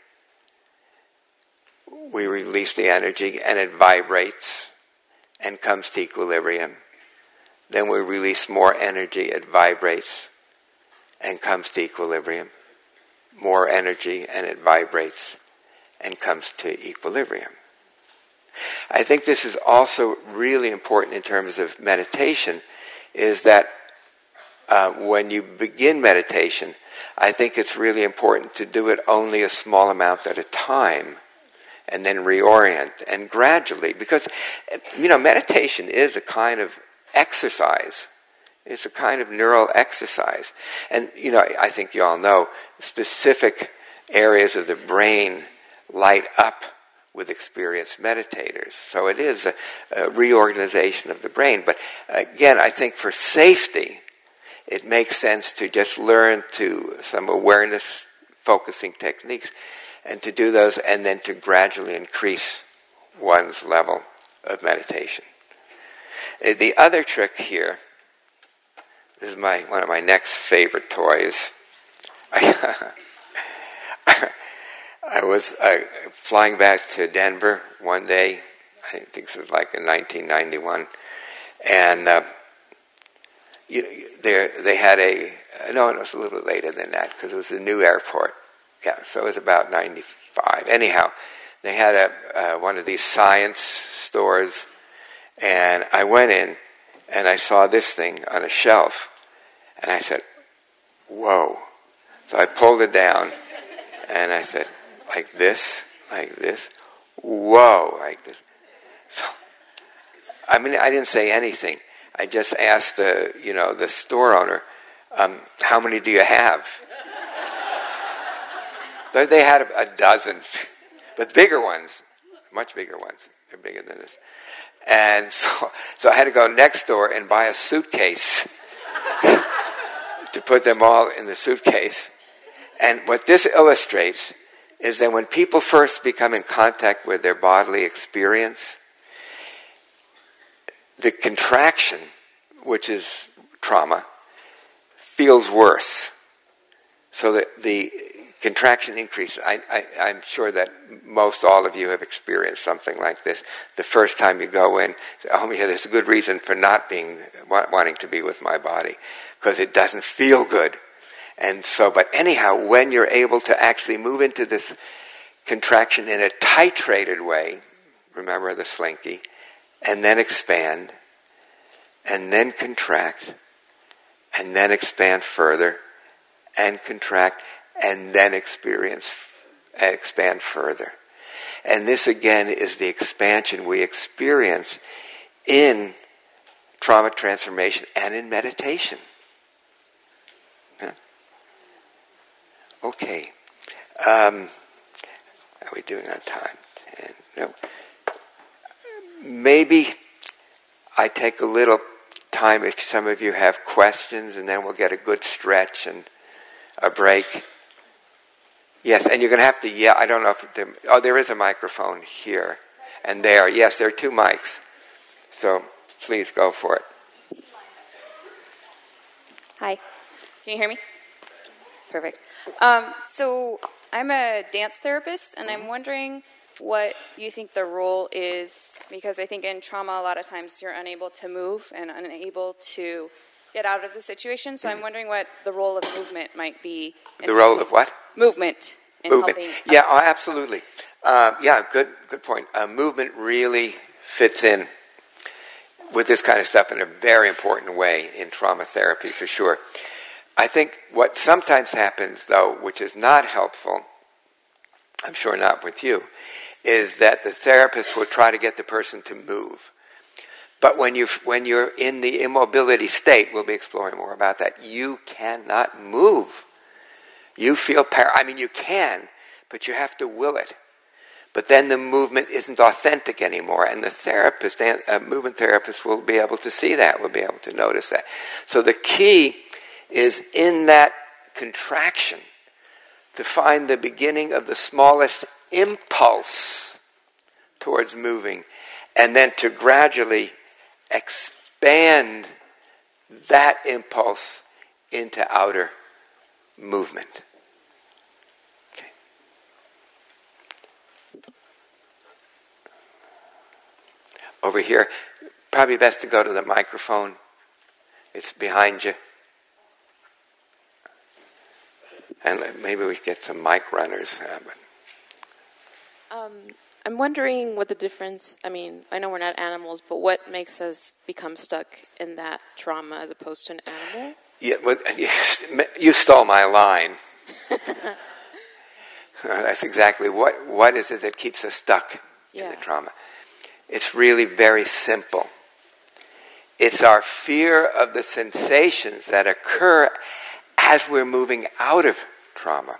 we release the energy and it vibrates and comes to equilibrium. Then we release more energy, it vibrates and comes to equilibrium. More energy and it vibrates and comes to equilibrium. I think this is also really important in terms of meditation, is that uh, when you begin meditation, I think it's really important to do it only a small amount at a time and then reorient and gradually, because, you know, meditation is a kind of exercise It's a kind of neural exercise. And, you know, I think you all know specific areas of the brain light up with experienced meditators. So it is a, a reorganization of the brain. But again, I think for safety, it makes sense to just learn to some awareness focusing techniques and to do those and then to gradually increase one's level of meditation. The other trick here, this is my one of my next favorite toys. I, I was uh, flying back to Denver one day, I think it was like in nineteen ninety-one, and uh, you, they they had a, no, it was a little later than that because it was a new airport. Yeah, so it was about ninety-five. Anyhow, they had a uh, one of these science stores, and I went in, and I saw this thing on a shelf, and I said, whoa. So I pulled it down, and I said, like this, like this, whoa, like this. So, I mean, I didn't say anything. I just asked the, you know, the store owner, um, how many do you have? So they had a, a dozen, but bigger ones, much bigger ones. They're bigger than this. And so, so I had to go next door and buy a suitcase to put them all in the suitcase. And what this illustrates is that when people first become in contact with their bodily experience, the contraction, which is trauma, feels worse. So that the contraction increases. I, I, I'm sure that most all of you have experienced something like this. The first time you go in, oh yeah, there's a good reason for not being wanting to be with my body, because it doesn't feel good. And so, but anyhow, when you're able to actually move into this contraction in a titrated way, remember the slinky, and then expand, and then contract, and then expand further, and contract, and then experience, expand further. And this again is the expansion we experience in trauma transformation and in meditation. Yeah. Okay. Um, how are we doing on time? And, no. Maybe I take a little time if some of you have questions, and then we'll get a good stretch and a break. Yes, and you're going to have to yell. I don't know if... There, oh, there is a microphone here and there. Yes, there are two mics. So please go for it. Hi. Can you hear me? Perfect. Um, so I'm a dance therapist, and I'm wondering what you think the role is, because I think in trauma a lot of times you're unable to move and unable to get out of the situation. So I'm wondering what the role of movement might be. In the role of what? Movement. In movement. Helping yeah, oh, absolutely. Uh, yeah, good good point. Uh, movement really fits in with this kind of stuff in a very important way in trauma therapy, for sure. I think what sometimes happens, though, which is not helpful, I'm sure not with you, is that the therapist will try to get the person to move. But when, you, when you're in the immobility state, we'll be exploring more about that, you cannot move. You feel par- I mean, you can, but you have to will it. But then the movement isn't authentic anymore, and the therapist, and a movement therapist, will be able to see that, will be able to notice that. So the key is in that contraction to find the beginning of the smallest impulse towards moving, and then to gradually expand that impulse into outer movement. Okay. Over here, probably best to go to the microphone. It's behind you. And maybe we get some mic runners. Uh, but. Um, I'm wondering what the difference, I mean, I know we're not animals, but what makes us become stuck in that trauma as opposed to an animal? Yeah, well, you stole my line. That's exactly what. What is it that keeps us stuck yeah. in the trauma? It's really very simple. It's our fear of the sensations that occur as we're moving out of trauma.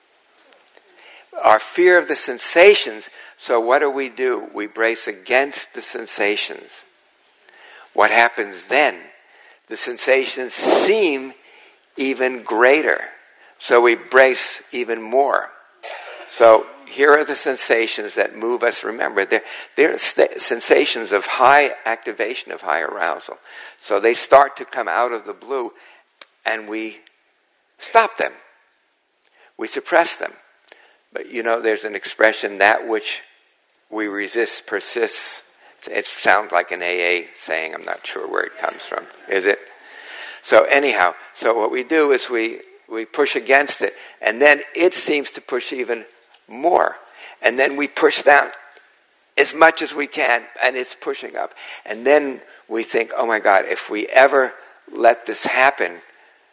Our fear of the sensations, so what do we do? We brace against the sensations. What happens then? The sensations seem even greater, so we brace even more. So here are the sensations that move us. Remember, they're, they're st- sensations of high activation, of high arousal. So they start to come out of the blue, and we stop them. We suppress them. But you know, there's an expression, that which we resist persists. It sounds like an A A saying, I'm not sure where it comes from. Is it? So anyhow, so what we do is we, we push against it, and then it seems to push even more. And then we push down as much as we can, and it's pushing up. And then we think, oh my God, if we ever let this happen,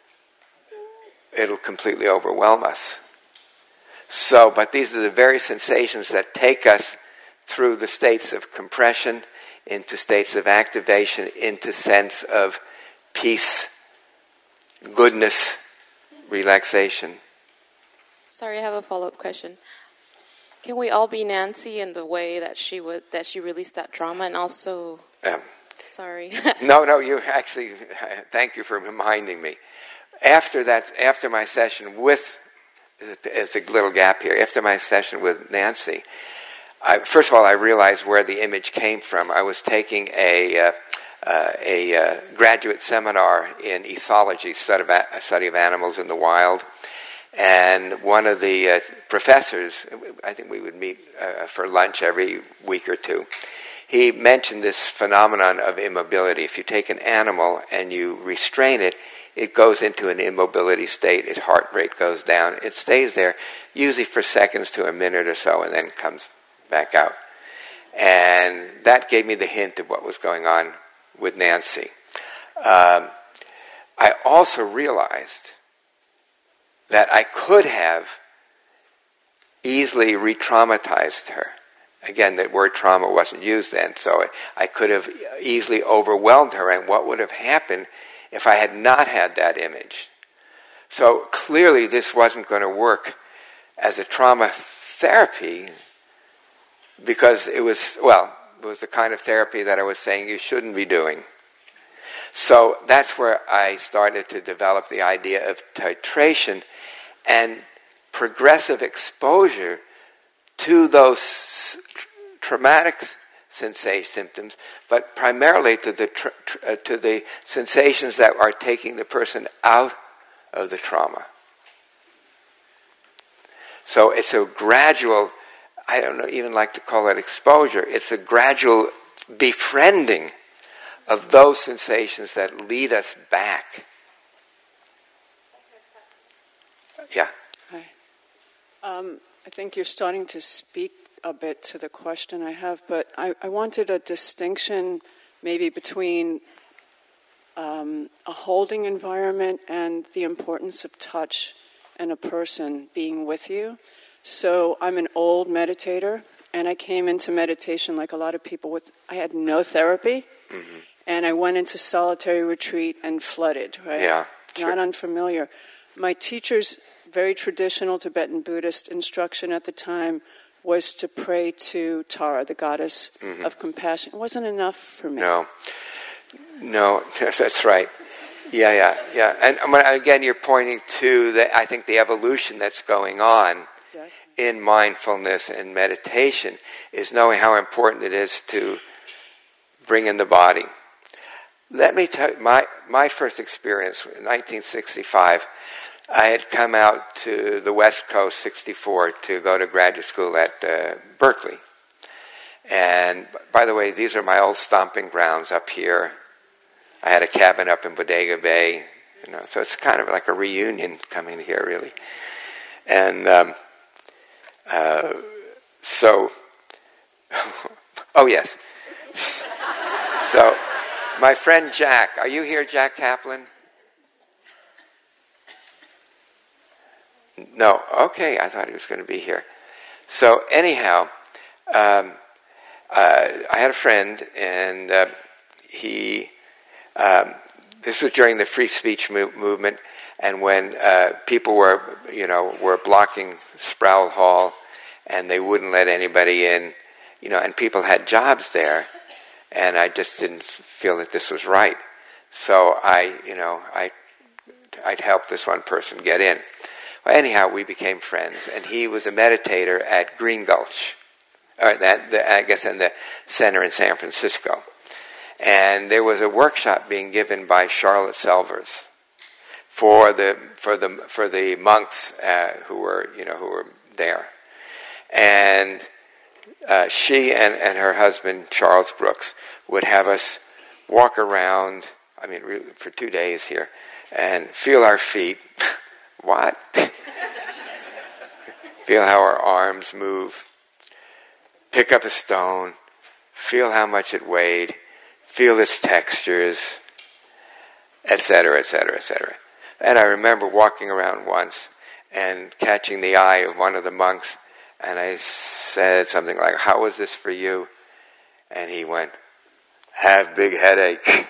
it'll completely overwhelm us. So, but these are the very sensations that take us through the states of compression, into states of activation, into sense of peace, goodness, relaxation. Sorry, I have a follow-up question. Can we all be Nancy in the way that she would that she released that trauma, and also? Um, sorry. no, no. You actually. Thank you for reminding me. After that, after my session with. There's a little gap here. After my session with Nancy, I, first of all, I realized where the image came from. I was taking a uh, uh, a uh, graduate seminar in ethology, study of, a, study of animals in the wild, and one of the uh, professors, I think we would meet uh, for lunch every week or two, he mentioned this phenomenon of immobility. If you take an animal and you restrain it, it goes into an immobility state, its heart rate goes down, it stays there, usually for seconds to a minute or so, and then comes back out. And that gave me the hint of what was going on with Nancy. Um, I also realized that I could have easily re-traumatized her. Again, the word trauma wasn't used then, so I could have easily overwhelmed her, and what would have happened if I had not had that image? So clearly this wasn't going to work as a trauma therapy, because it was, well, it was the kind of therapy that I was saying you shouldn't be doing. So that's where I started to develop the idea of titration and progressive exposure to those traumatic sensation symptoms, but primarily to the tr- tr- uh, to the sensations that are taking the person out of the trauma. So it's a gradual, I don't know, even like to call it exposure. It's a gradual befriending of those sensations that lead us back. Yeah. Hi. Um, I think you're starting to speak a bit to the question I have, but I, I wanted a distinction maybe between um, a holding environment and the importance of touch and a person being with you. So I'm an old meditator, and I came into meditation like a lot of people with, I had no therapy, mm-hmm. and I went into solitary retreat and flooded, right? Yeah, sure. Not unfamiliar. My teacher's very traditional Tibetan Buddhist instruction at the time was to pray to Tara, the goddess mm-hmm. of compassion. It wasn't enough for me. No, no, that's right. Yeah, yeah, yeah. And again, you're pointing to, the, I think, the evolution that's going on exactly. in mindfulness and meditation is knowing how important it is to bring in the body. Let me tell you, my, my first experience in nineteen sixty-five, I had come out to the West Coast, sixty-four, to go to graduate school at uh, Berkeley. And by the way, these are my old stomping grounds up here. I had a cabin up in Bodega Bay, you know, so it's kind of like a reunion coming here, really. And um, uh, so, oh yes. So, my friend Jack, are you here, Jack Kaplan? No, okay, I thought he was going to be here. So anyhow, um, uh, I had a friend, and uh, he um, this was during the free speech mo- movement, and when uh, people were, you know, were blocking Sproul Hall, and they wouldn't let anybody in, you know, and people had jobs there, and I just didn't feel that this was right. So I, you know, I, I'd help this one person get in. Well, anyhow, we became friends, and he was a meditator at Green Gulch, or that the, I guess in the center in San Francisco. And there was a workshop being given by Charlotte Selvers for the for the for the monks uh, who were you know who were there, and uh, she and, and her husband Charles Brooks would have us walk around. I mean, really, for two days here, and feel our feet. What? Feel how our arms move. Pick up a stone. Feel how much it weighed. Feel its textures, et cetera, et cetera, et cetera. And I remember walking around once and catching the eye of one of the monks, and I said something like, "How was this for you?" And he went, "Have big headache."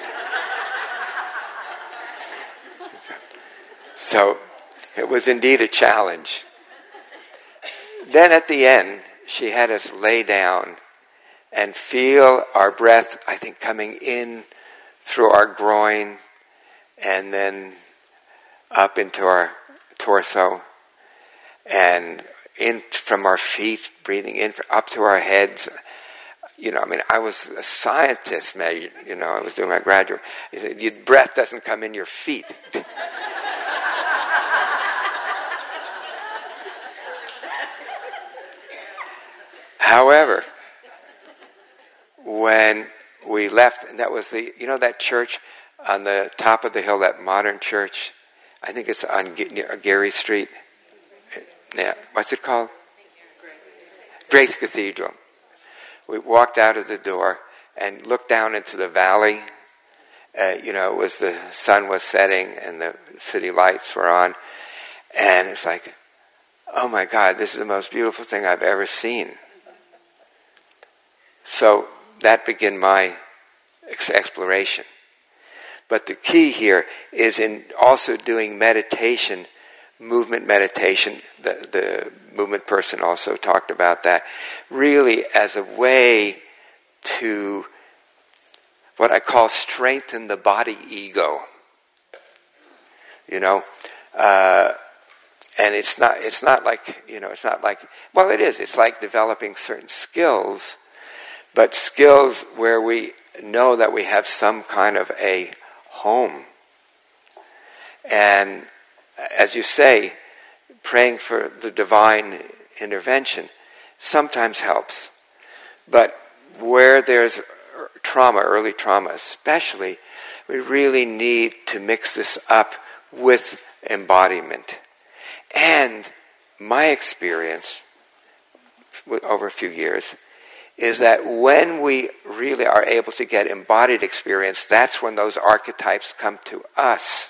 So it was indeed a challenge. Then at the end, she had us lay down and feel our breath, I think, coming in through our groin and then up into our torso and in from our feet, breathing in up to our heads. You know, I mean, I was a scientist, man. You know, I was doing my graduate. Your breath doesn't come in your feet. However, when we left, and that was the, you know that church on the top of the hill, that modern church, I think it's on Gary Street. Yeah, what's it called? Grace Cathedral. We walked out of the door and looked down into the valley. Uh, you know, it was the sun was setting and the city lights were on. And it's like, oh my God, this is the most beautiful thing I've ever seen. So that began my ex- exploration. But the key here is in also doing meditation, movement meditation. The, the movement person also talked about that, really as a way to what I call strengthen the body ego. You know, uh, and it's not it's not like, you know, it's not like, well, it is. It's like developing certain skills, but skills where we know that we have some kind of a home. And as you say, praying for the divine intervention sometimes helps. But where there's trauma, early trauma especially, we really need to mix this up with embodiment. And my experience over a few years is that when we really are able to get embodied experience, that's when those archetypes come to us.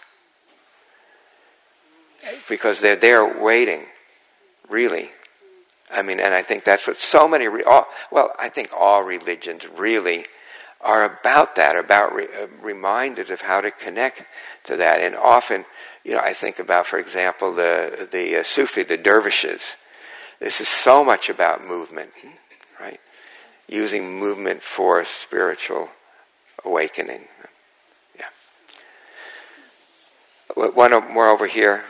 Because they're there waiting, really. I mean, and I think that's what so many, re- all, well, I think all religions really are about that, about re- uh, reminders of how to connect to that. And often, you know, I think about, for example, the, the uh, Sufi, the dervishes. This is so much about movement, right? Using movement for spiritual awakening. Yeah. One more over here.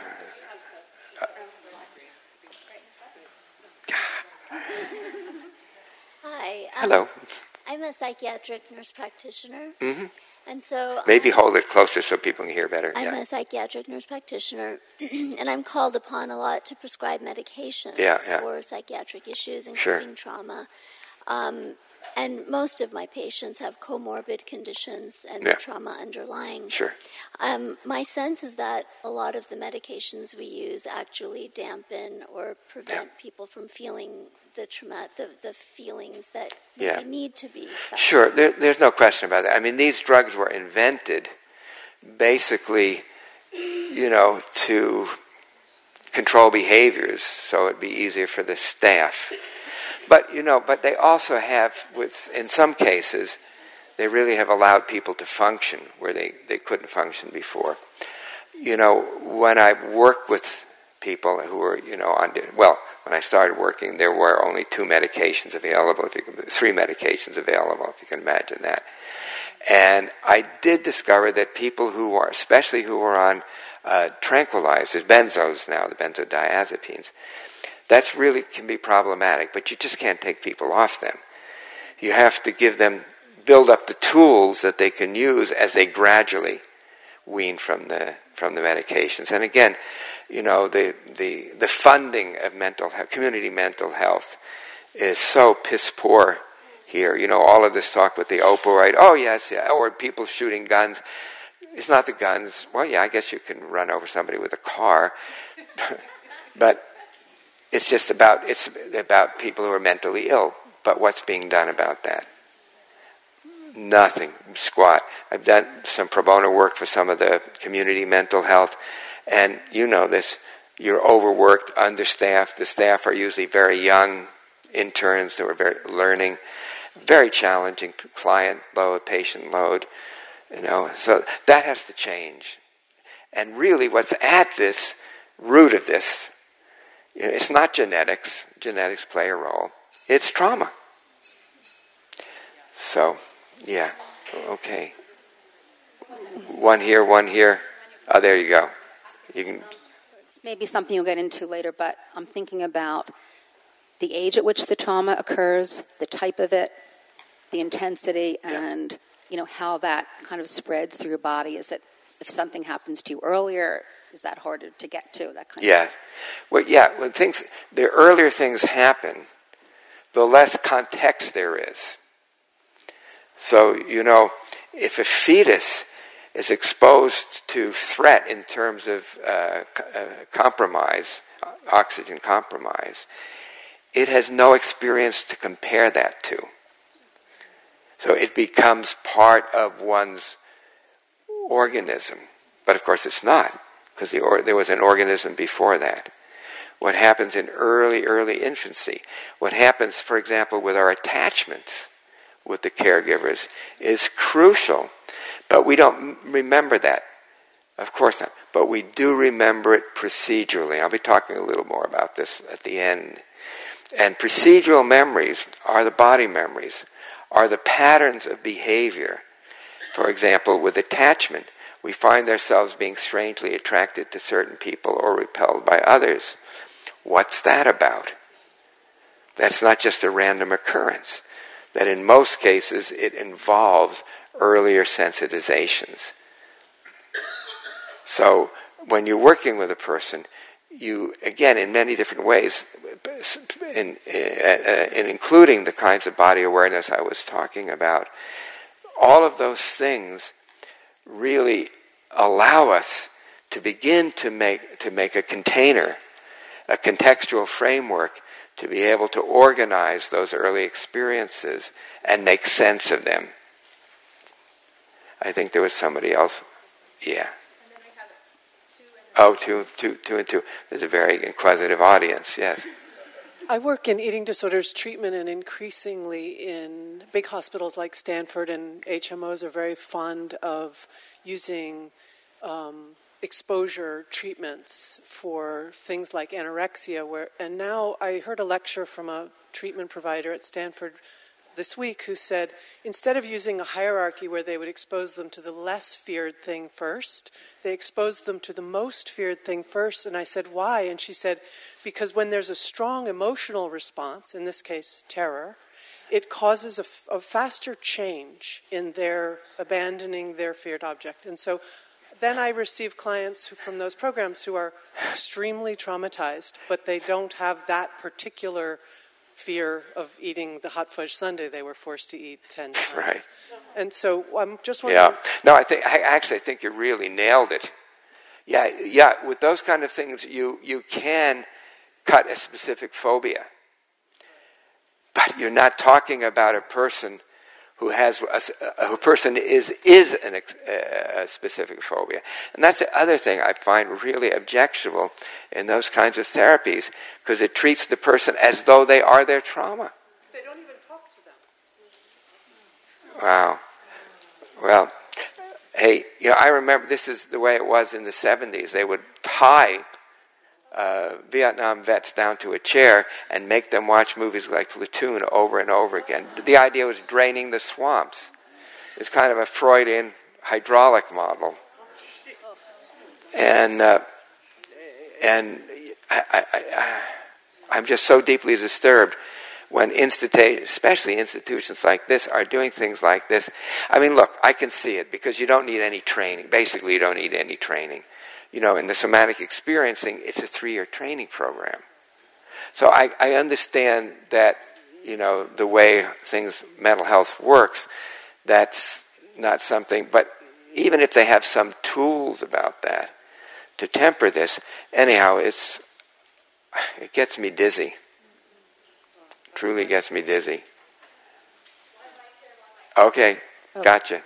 Hi. Um, Hello. I'm a psychiatric nurse practitioner. Mm-hmm. And so maybe um, hold it closer so people can hear better. I'm yeah. a psychiatric nurse practitioner, and I'm called upon a lot to prescribe medications yeah, yeah. for psychiatric issues, including sure. trauma. Um, and most of my patients have comorbid conditions and yeah. trauma underlying. Sure. Um, my sense is that a lot of the medications we use actually dampen or prevent yeah. people from feeling the trauma, the, the feelings that yeah. they need to be felt. Sure, there, there's no question about that. I mean, these drugs were invented basically, you know, to control behaviors so it'd be easier for the staff. But, you know, but they also have, with, in some cases, they really have allowed people to function where they, they couldn't function before. You know, when I work with people who are, you know, on, well, when I started working, there were only two medications available, if you can, three medications available, if you can imagine that. And I did discover that people who are, especially who are on uh, tranquilizers, benzos now, the benzodiazepines, that's really can be problematic, but you just can't take people off them. You have to give them, build up the tools that they can use as they gradually wean from the from the medications. And again, you know, the the, the funding of mental health, community mental health is so piss poor here. You know, all of this talk with the opioid, oh yes, yeah, or people shooting guns. It's not the guns. Well, yeah, I guess you can run over somebody with a car. But it's just about it's about people who are mentally ill. But what's being done about that? Nothing. Squat. I've done some pro bono work for some of the community mental health, and you know this. You're overworked, understaffed. The staff are usually very young interns who are very learning. Very challenging client load, patient load. You know, so that has to change. And really, what's at this root of this, you know, it's not genetics. Genetics play a role. It's trauma. So, yeah, okay. One here, one here. Oh, there you go. You can. It's maybe something you'll get into later, but I'm thinking about the age at which the trauma occurs, the type of it, the intensity, and yeah. you know how that kind of spreads through your body. Is that if something happens to you earlier, is that harder to get to? That kind yeah. of thing. Well, yeah. When things, the earlier things happen, the less context there is. So, you know, if a fetus is exposed to threat in terms of uh, uh, compromise, oxygen compromise, it has no experience to compare that to. So it becomes part of one's organism. But of course it's not, because the or- there was an organism before that. What happens in early, early infancy, what happens, for example, with our attachments with the caregivers is crucial. But we don't m- remember that. Of course not. But we do remember it procedurally. I'll be talking a little more about this at the end. And procedural memories are the body memories, are the patterns of behavior. For example, with attachment, we find ourselves being strangely attracted to certain people or repelled by others. What's that about? That's not just a random occurrence. That in most cases it involves earlier sensitizations. So when you're working with a person, you, again, in many different ways, in, in, in including the kinds of body awareness I was talking about, all of those things really allow us to begin to make to make a container, a contextual framework, to be able to organize those early experiences and make sense of them. I think there was somebody else. Yeah. Oh, two, two, two and two. There's a very inquisitive audience, yes. I work in eating disorders treatment, and increasingly in big hospitals like Stanford, and H M Os are very fond of using um, exposure treatments for things like anorexia. Where, and now I heard a lecture from a treatment provider at Stanford this week who said instead of using a hierarchy where they would expose them to the less feared thing first, they exposed them to the most feared thing first. And I said, why? And she said, because when there's a strong emotional response, in this case terror, it causes a, f- a faster change in their abandoning their feared object. And so then I receive clients who, from those programs who are extremely traumatized, but they don't have that particular fear of eating the hot fudge sundae they were forced to eat ten times. Right. And so I'm just wondering... Yeah. No, I think I actually think you really nailed it. Yeah, yeah, with those kind of things, you, you can cut a specific phobia. But you're not talking about a person who has a, a person is is an, a, a specific phobia. And that's the other thing I find really objectionable in those kinds of therapies, because it treats the person as though they are their trauma. They don't even talk to them. Wow. Well, hey, you know, I remember this is the way it was in the seventies. They would tie uh, Vietnam vets down to a chair and make them watch movies like Platoon over and over again. The idea was draining the swamps. It's kind of a Freudian hydraulic model. And uh, and I, I, I, I'm just so deeply disturbed when institu- especially institutions like this are doing things like this. I mean, look, I can see it because you don't need any training. Basically, you don't need any training. You know, in the somatic experiencing, it's a three-year training program. So I, I understand that, you know, the way things, mental health works, that's not something, but even if they have some tools about that to temper this, anyhow, it's it gets me dizzy. Truly gets me dizzy. Okay, gotcha.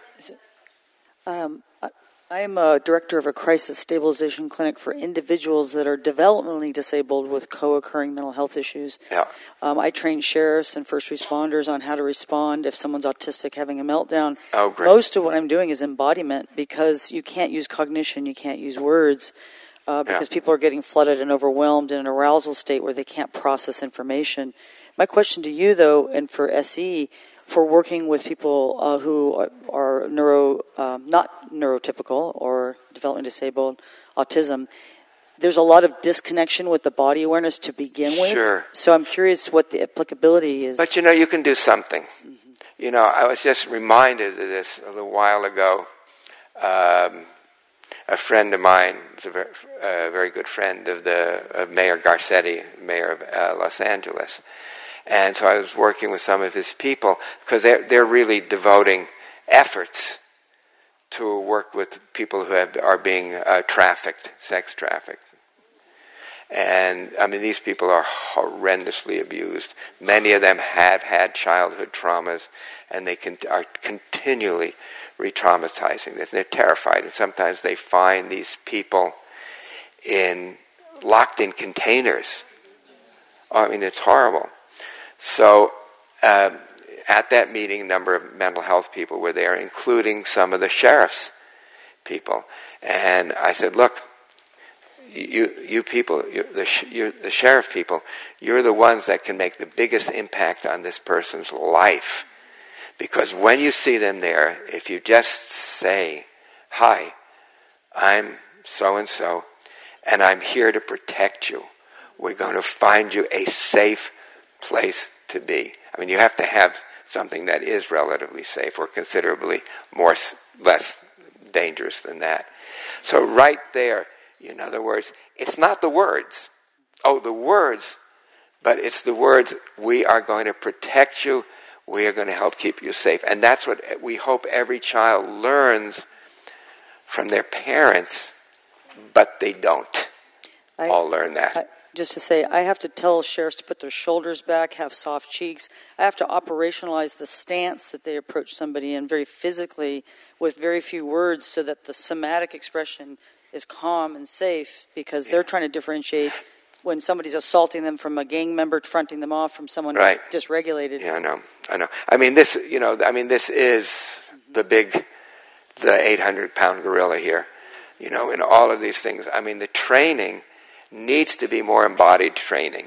Um, I am a director of a crisis stabilization clinic for individuals that are developmentally disabled with co-occurring mental health issues. Yeah. Um, I train sheriffs and first responders on how to respond if someone's autistic having a meltdown. Oh, great. Most of what I'm doing is embodiment because you can't use cognition, you can't use words. Uh, because yeah. people are getting flooded and overwhelmed in an arousal state where they can't process information. My question to you, though, and for S E, for working with people uh, who are, are neuro, um, not neurotypical or developmentally disabled, autism, there's a lot of disconnection with the body awareness to begin with. Sure. So I'm curious what the applicability is. But, you know, you can do something. Mm-hmm. You know, I was just reminded of this a little while ago. Um, A friend of mine, was a very, uh, very good friend of the of Mayor Garcetti, mayor of uh, Los Angeles, and so I was working with some of his people because they're they're really devoting efforts to work with people who have, are being uh, trafficked, sex trafficked, and I mean these people are horrendously abused. Many of them have had childhood traumas, and they can, are continually re-traumatizing this. And they're terrified, and sometimes they find these people in locked in containers. I mean, it's horrible. So um, at that meeting, a number of mental health people were there, including some of the sheriff's people. And I said, look, you you people, you, the, you, the sheriff people, you're the ones that can make the biggest impact on this person's life. Because when you see them there, if you just say, hi, I'm so-and-so, and I'm here to protect you, we're going to find you a safe place to be. I mean, you have to have something that is relatively safe or considerably more less dangerous than that. So right there, in other words, it's not the words. Oh, the words, but it's the words, we are going to protect you, we are going to help keep you safe. And that's what we hope every child learns from their parents, but they don't I, all learn that. I, just to say, I have to tell sheriffs to put their shoulders back, have soft cheeks. I have to operationalize the stance that they approach somebody in very physically with very few words so that the somatic expression is calm and safe because yeah. they're trying to differentiate when somebody's assaulting them from a gang member fronting them off from someone right. dysregulated. Yeah, I know, I know. I mean, this, you know, I mean, this is the big, the eight hundred pound gorilla here, you know, in all of these things. I mean, the training needs to be more embodied training.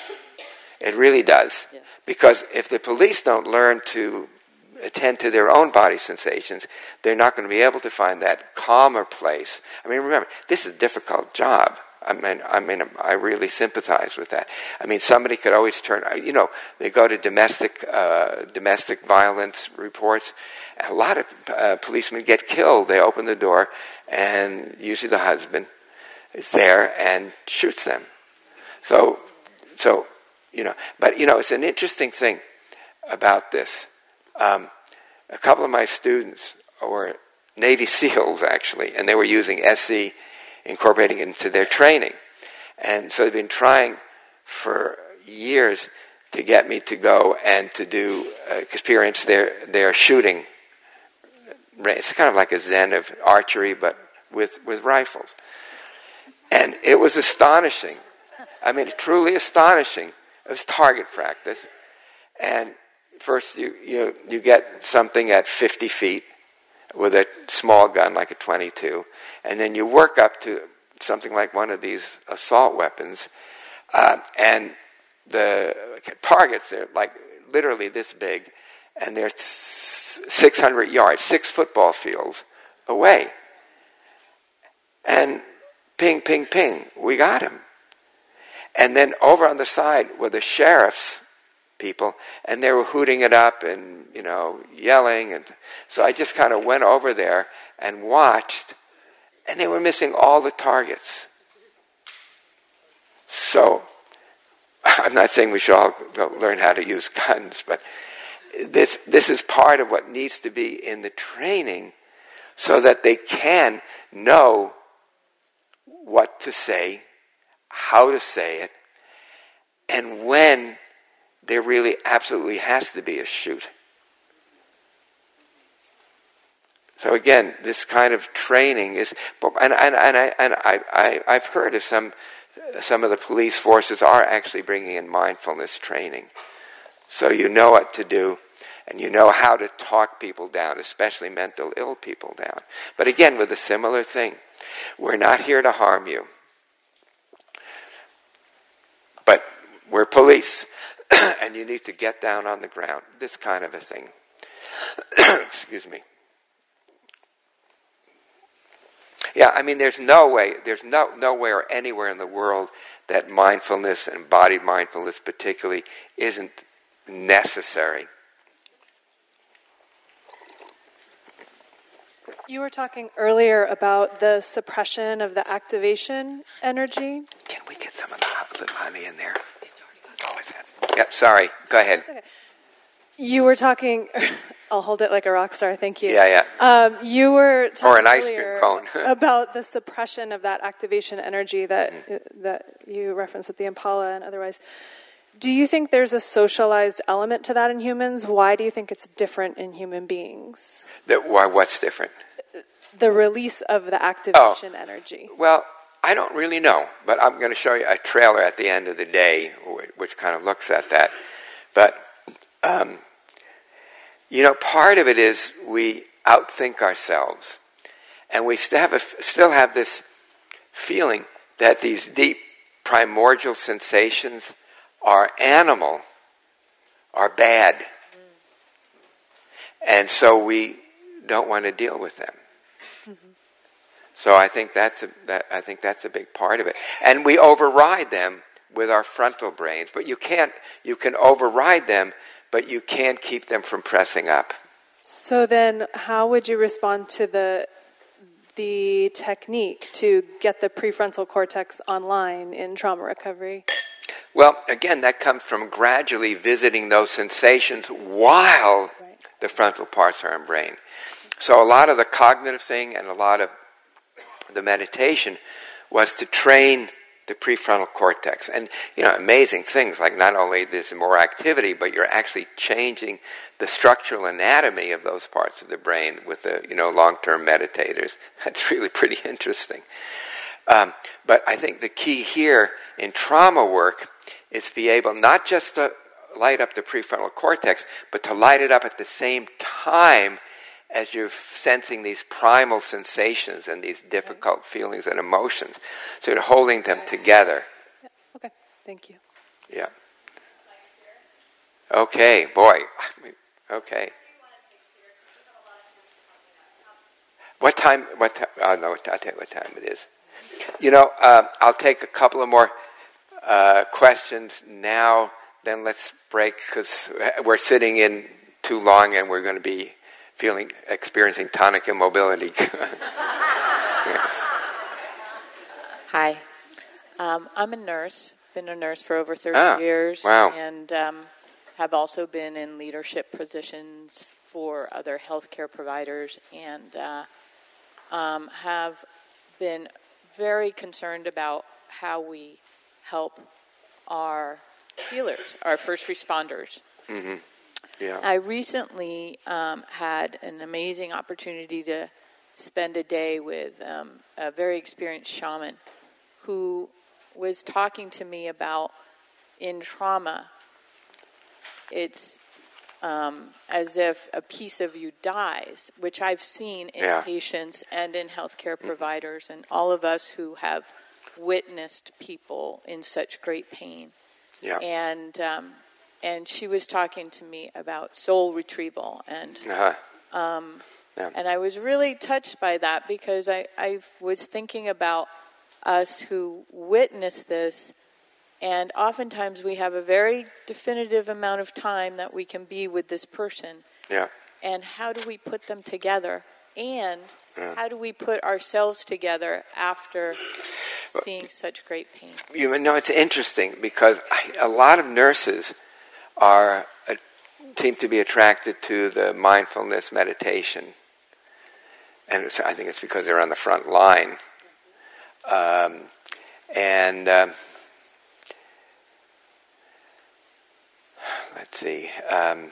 It really does. Yeah. Because if the police don't learn to attend to their own body sensations, they're not going to be able to find that calmer place. I mean, remember, this is a difficult job. I mean, I mean, I really sympathize with that. I mean, somebody could always turn. You know, they go to domestic uh, domestic violence reports. A lot of uh, policemen get killed. They open the door, and usually the husband is there and shoots them. So, so you know, but you know, it's an interesting thing about this. Um, a couple of my students were Navy SEALs actually, and they were using S E. Incorporating it into their training. And so they've been trying for years to get me to go and to do, uh, experience their, their shooting. It's kind of like a Zen of archery, but with, with rifles. And it was astonishing. I mean, truly astonishing. It was target practice. And first you, you, you get something at fifty feet with a small gun like a twenty-two, and then you work up to something like one of these assault weapons, uh, and the targets, they're like literally this big, and they're six hundred yards, six football fields away. And ping, ping, ping, we got him. And then over on the side were the sheriff's people, and they were hooting it up and, you know, yelling. And so I just kind of went over there and watched, and they were missing all the targets. So I'm not saying we should all go learn how to use guns, but this this is part of what needs to be in the training so that they can know what to say, how to say it, and when there really absolutely has to be a shoot. So again, this kind of training is, and and and I and I, I I've heard of some some of the police forces are actually bringing in mindfulness training, so you know what to do, and you know how to talk people down, especially mental ill people down. But again, with a similar thing, we're not here to harm you, but we're police, and you need to get down on the ground. This kind of a thing. Excuse me. Yeah, I mean, there's no way, there's no nowhere anywhere in the world that mindfulness, and embodied mindfulness particularly, isn't necessary. You were talking earlier about the suppression of the activation energy. Can we get some of the hot little honey in there? Oh, it's it. Yep, sorry. Go ahead. Okay. You were talking... I'll hold it like a rock star, thank you. Yeah, yeah. Um, you were talking or an ice cream cone. about the suppression of that activation energy that mm. that you referenced with the Impala and otherwise. Do you think there's a socialized element to that in humans? Why do you think it's different in human beings? That why? What's different? The release of the activation oh. energy. Well, I don't really know, but I'm going to show you a trailer at the end of the day, which kind of looks at that. But um, you know, part of it is we outthink ourselves, and we still have a, still have this feeling that these deep primordial sensations are animal, are bad, mm. and so we don't want to deal with them. Mm-hmm. So I think that's a that, I think that's a big part of it, and we override them with our frontal brains. But you can't. You can override them, but you can't keep them from pressing up. So then, how would you respond to the the technique to get the prefrontal cortex online in trauma recovery? Well, again, that comes from gradually visiting those sensations while right. the frontal parts are in brain. So a lot of the cognitive thing and a lot of the meditation was to train the prefrontal cortex. And, you know, amazing things like not only there's more activity, but you're actually changing the structural anatomy of those parts of the brain with the, you know, long-term meditators. That's really pretty interesting. Um, but I think the key here in trauma work is to be able not just to light up the prefrontal cortex, but to light it up at the same time as you're sensing these primal sensations and these difficult okay. feelings and emotions. So you're holding them together. Yeah. Okay, thank you. Yeah. Okay, boy. Okay. What time? What time? Oh, no, I'll tell you what time it is. You know, uh, I'll take a couple of more uh, questions now, then let's break because we're sitting in too long and we're going to be feeling, experiencing tonic immobility. yeah. Hi. Um, I'm a nurse, been a nurse for over thirty ah, years, wow. and um, have also been in leadership positions for other healthcare providers, and uh, um, have been very concerned about how we help our healers, our first responders. Mm-hmm. Yeah. I recently um, had an amazing opportunity to spend a day with um, a very experienced shaman who was talking to me about in trauma, it's um, as if a piece of you dies, which I've seen in yeah. patients and in healthcare providers, and all of us who have witnessed people in such great pain. Yeah. And um, and she was talking to me about soul retrieval, and uh-huh. um, yeah. and I was really touched by that, because I, I was thinking about us who witness this, and oftentimes we have a very definitive amount of time that we can be with this person. Yeah. And how do we put them together? And yeah. how do we put ourselves together after seeing such great pain? You know, it's interesting, because a lot of nurses are uh, seem to be attracted to the mindfulness meditation, and it's, I think it's because they're on the front line. Um, and um, let's see, um,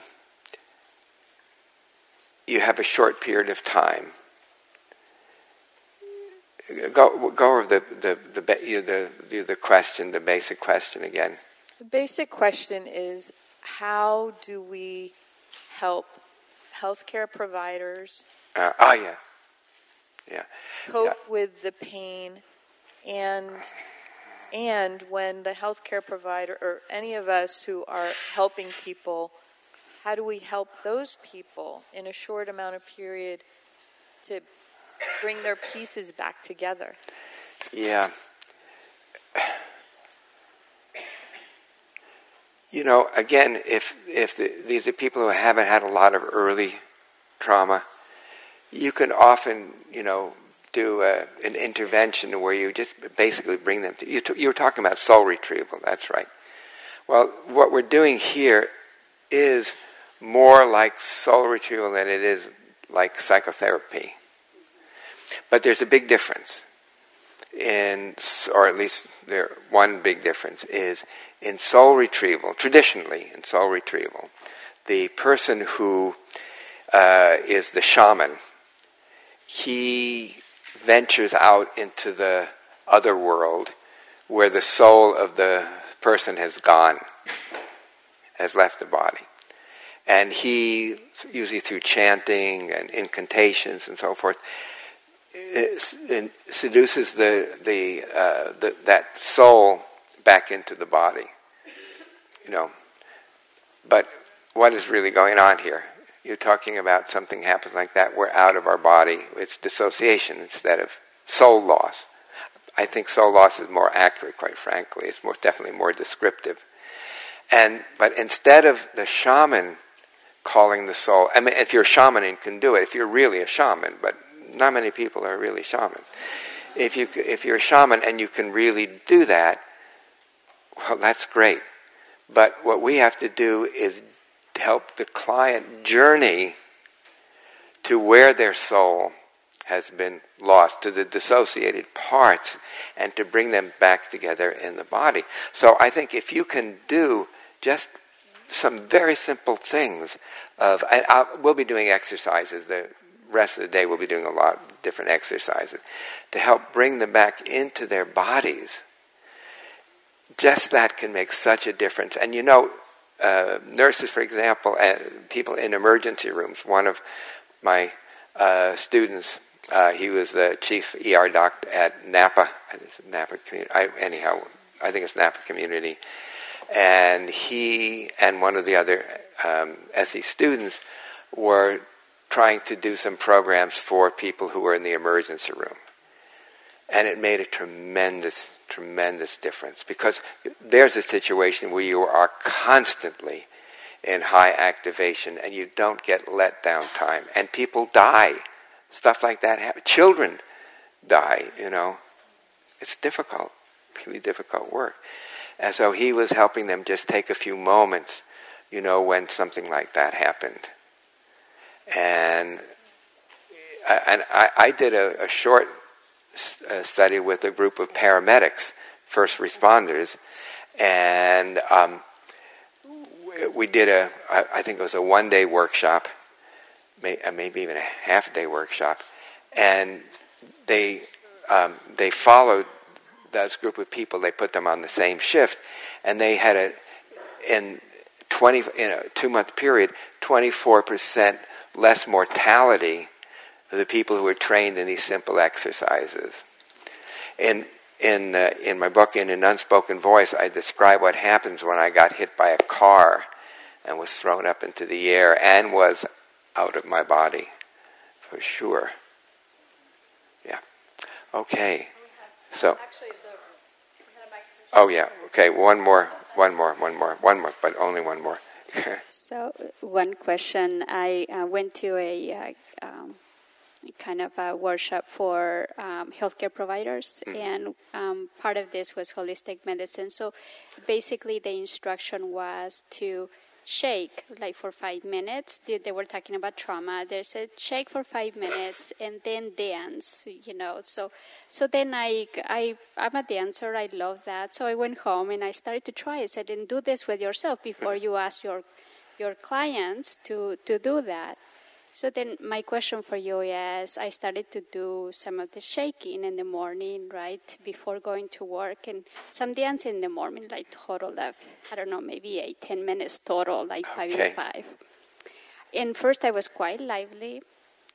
you have a short period of time. Go go over the the the the the, the question, the basic question again. The basic question is, how do we help healthcare providers Uh, oh, yeah. Yeah. cope yeah. with the pain, and and when the healthcare provider or any of us who are helping people, how do we help those people in a short amount of period to bring their pieces back together? Yeah. You know, again, if if the, these are people who haven't had a lot of early trauma, you can often, you know, do a, an intervention where you just basically bring them to... You, t- you were talking about soul retrieval, that's right. Well, what we're doing here is more like soul retrieval than it is like psychotherapy. But there's a big difference. In, or at least there, one big difference is in soul retrieval, traditionally in soul retrieval, the person who uh, is the shaman, he ventures out into the other world where the soul of the person has gone, has left the body. And he, usually through chanting and incantations and so forth, it seduces the the, uh, the that soul back into the body, you know. But what is really going on here? You're talking about something happens like that. We're out of our body. It's dissociation instead of soul loss. I think soul loss is more accurate, quite frankly. It's more definitely more descriptive. And but instead of the shaman calling the soul, I mean, if you're a shaman and can do it, if you're really a shaman, but not many people are really shamans. If you if you're a shaman and you can really do that, well, that's great. But what we have to do is help the client journey to where their soul has been lost, to the dissociated parts, and to bring them back together in the body. So I think if you can do just some very simple things of, and I'll, we'll be doing exercises, the rest of the day we'll be doing a lot of different exercises to help bring them back into their bodies. Just that can make such a difference. And you know, uh, nurses, for example, uh, people in emergency rooms, one of my uh, students, uh, he was the chief E R doctor at Napa, Napa community, I, anyhow, I think it's Napa Community, and he and one of the other um, S E students were trying to do some programs for people who were in the emergency room. And it made a tremendous, tremendous difference, because there's a situation where you are constantly in high activation and you don't get let down time. And people die. Stuff like that happens. Children die, you know. It's difficult, really difficult work. And so he was helping them just take a few moments, you know, when something like that happened. And, and I, I did a, a short uh, study with a group of paramedics, first responders, and um, we did a, I think it was a one-day workshop, may, maybe even a half-day workshop, and they um, they followed this group of people. They put them on the same shift, and they had a, in twenty in a two-month period, twenty-four percent less mortality of the people who were trained in these simple exercises. In in uh, in my book, In an Unspoken Voice, I describe what happens when I got hit by a car and was thrown up into the air and was out of my body, for sure. Yeah. Okay. So. Oh yeah. Okay. One more. One more. One more. One more. But only one more. So one question. I uh, went to a uh, um, kind of a workshop for um, healthcare providers, mm-hmm. and um, part of this was holistic medicine. So basically, the instruction was to shake like for five minutes. They, they were talking about trauma. They said shake for five minutes and then dance. You know. So so then I I I'm a dancer. I love that. So I went home and I started to try. I said, and do this with yourself before you ask your your clients to to do that. So then my question for you is, I started to do some of the shaking in the morning, right, before going to work, and some dance in the morning, like total of, I don't know, maybe eight, ten minutes total, like five okay. and five. And first I was quite lively.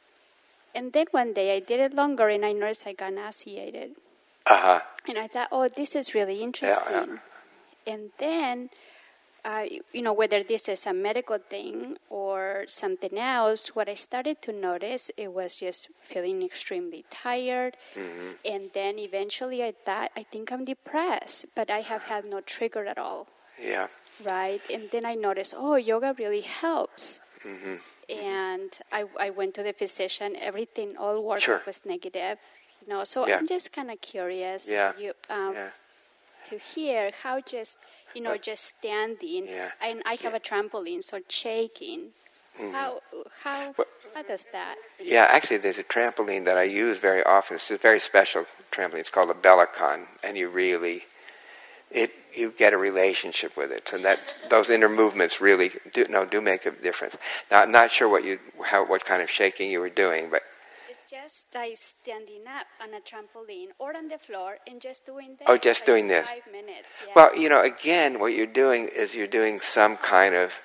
And then one day I did it longer, and I noticed I got nauseated. Uh-huh. And I thought, oh, this is really interesting. Yeah, yeah. And then... Uh, you know, whether this is a medical thing or something else, what I started to notice, it was just feeling extremely tired. Mm-hmm. And then eventually I thought, I think I'm depressed, but I have had no trigger at all. Yeah. Right? And then I noticed, oh, yoga really helps. Mm-hmm. And I, I went to the physician. Everything, all workup sure. was negative. You know, so yeah. I'm just kind of curious. Yeah. You, um, yeah. to hear how just, you know, just standing, yeah. and I have a trampoline, so shaking. Mm-hmm. How how well, how does that? Yeah, actually, there's a trampoline that I use very often. It's a very special trampoline. It's called a Bellicon, and you really, it you get a relationship with it. So that those inner movements really do no do make a difference. Now, I'm not sure what you how what kind of shaking you were doing, but. Just like standing up on a trampoline or on the floor and just doing this. Oh, just like doing this. Five minutes. Yeah. Well, you know, again, what you're doing is you're doing some kind of.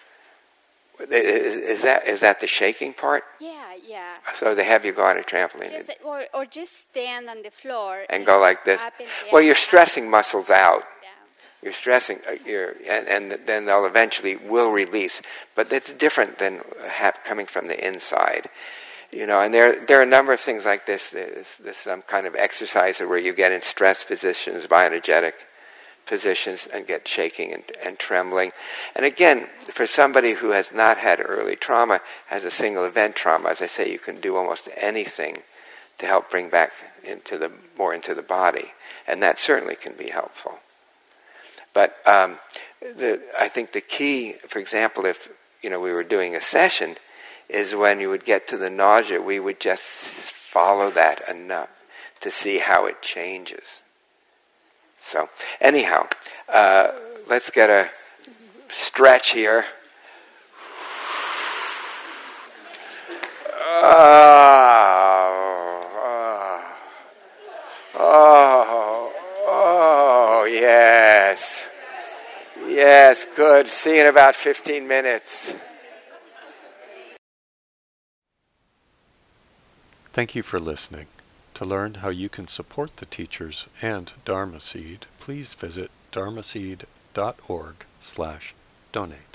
Is, is that is that the shaking part? Yeah, yeah. So they have you go on a trampoline, just, and, or or just stand on the floor and, and go like this. Well, you're stressing muscles out. Yeah. You're stressing, uh, you're, and, and then they'll eventually will release. But it's different than ha- coming from the inside. You know, and there there are a number of things like this. There's, there's some kind of exercise where you get in stress positions, bioenergetic positions, and get shaking and, and trembling. And again, for somebody who has not had early trauma, has a single event trauma, as I say, you can do almost anything to help bring back into the more into the body, and that certainly can be helpful. But um, the, I think the key, for example, if you know we were doing a session. Is when you would get to the nausea, we would just follow that enough to see how it changes. So, anyhow, uh, let's get a stretch here. Oh, oh, oh, oh, yes. Yes, good. See you in about fifteen minutes. Thank you for listening. To learn how you can support the teachers and Dharma Seed, please visit dharmaseed dot org slash donate.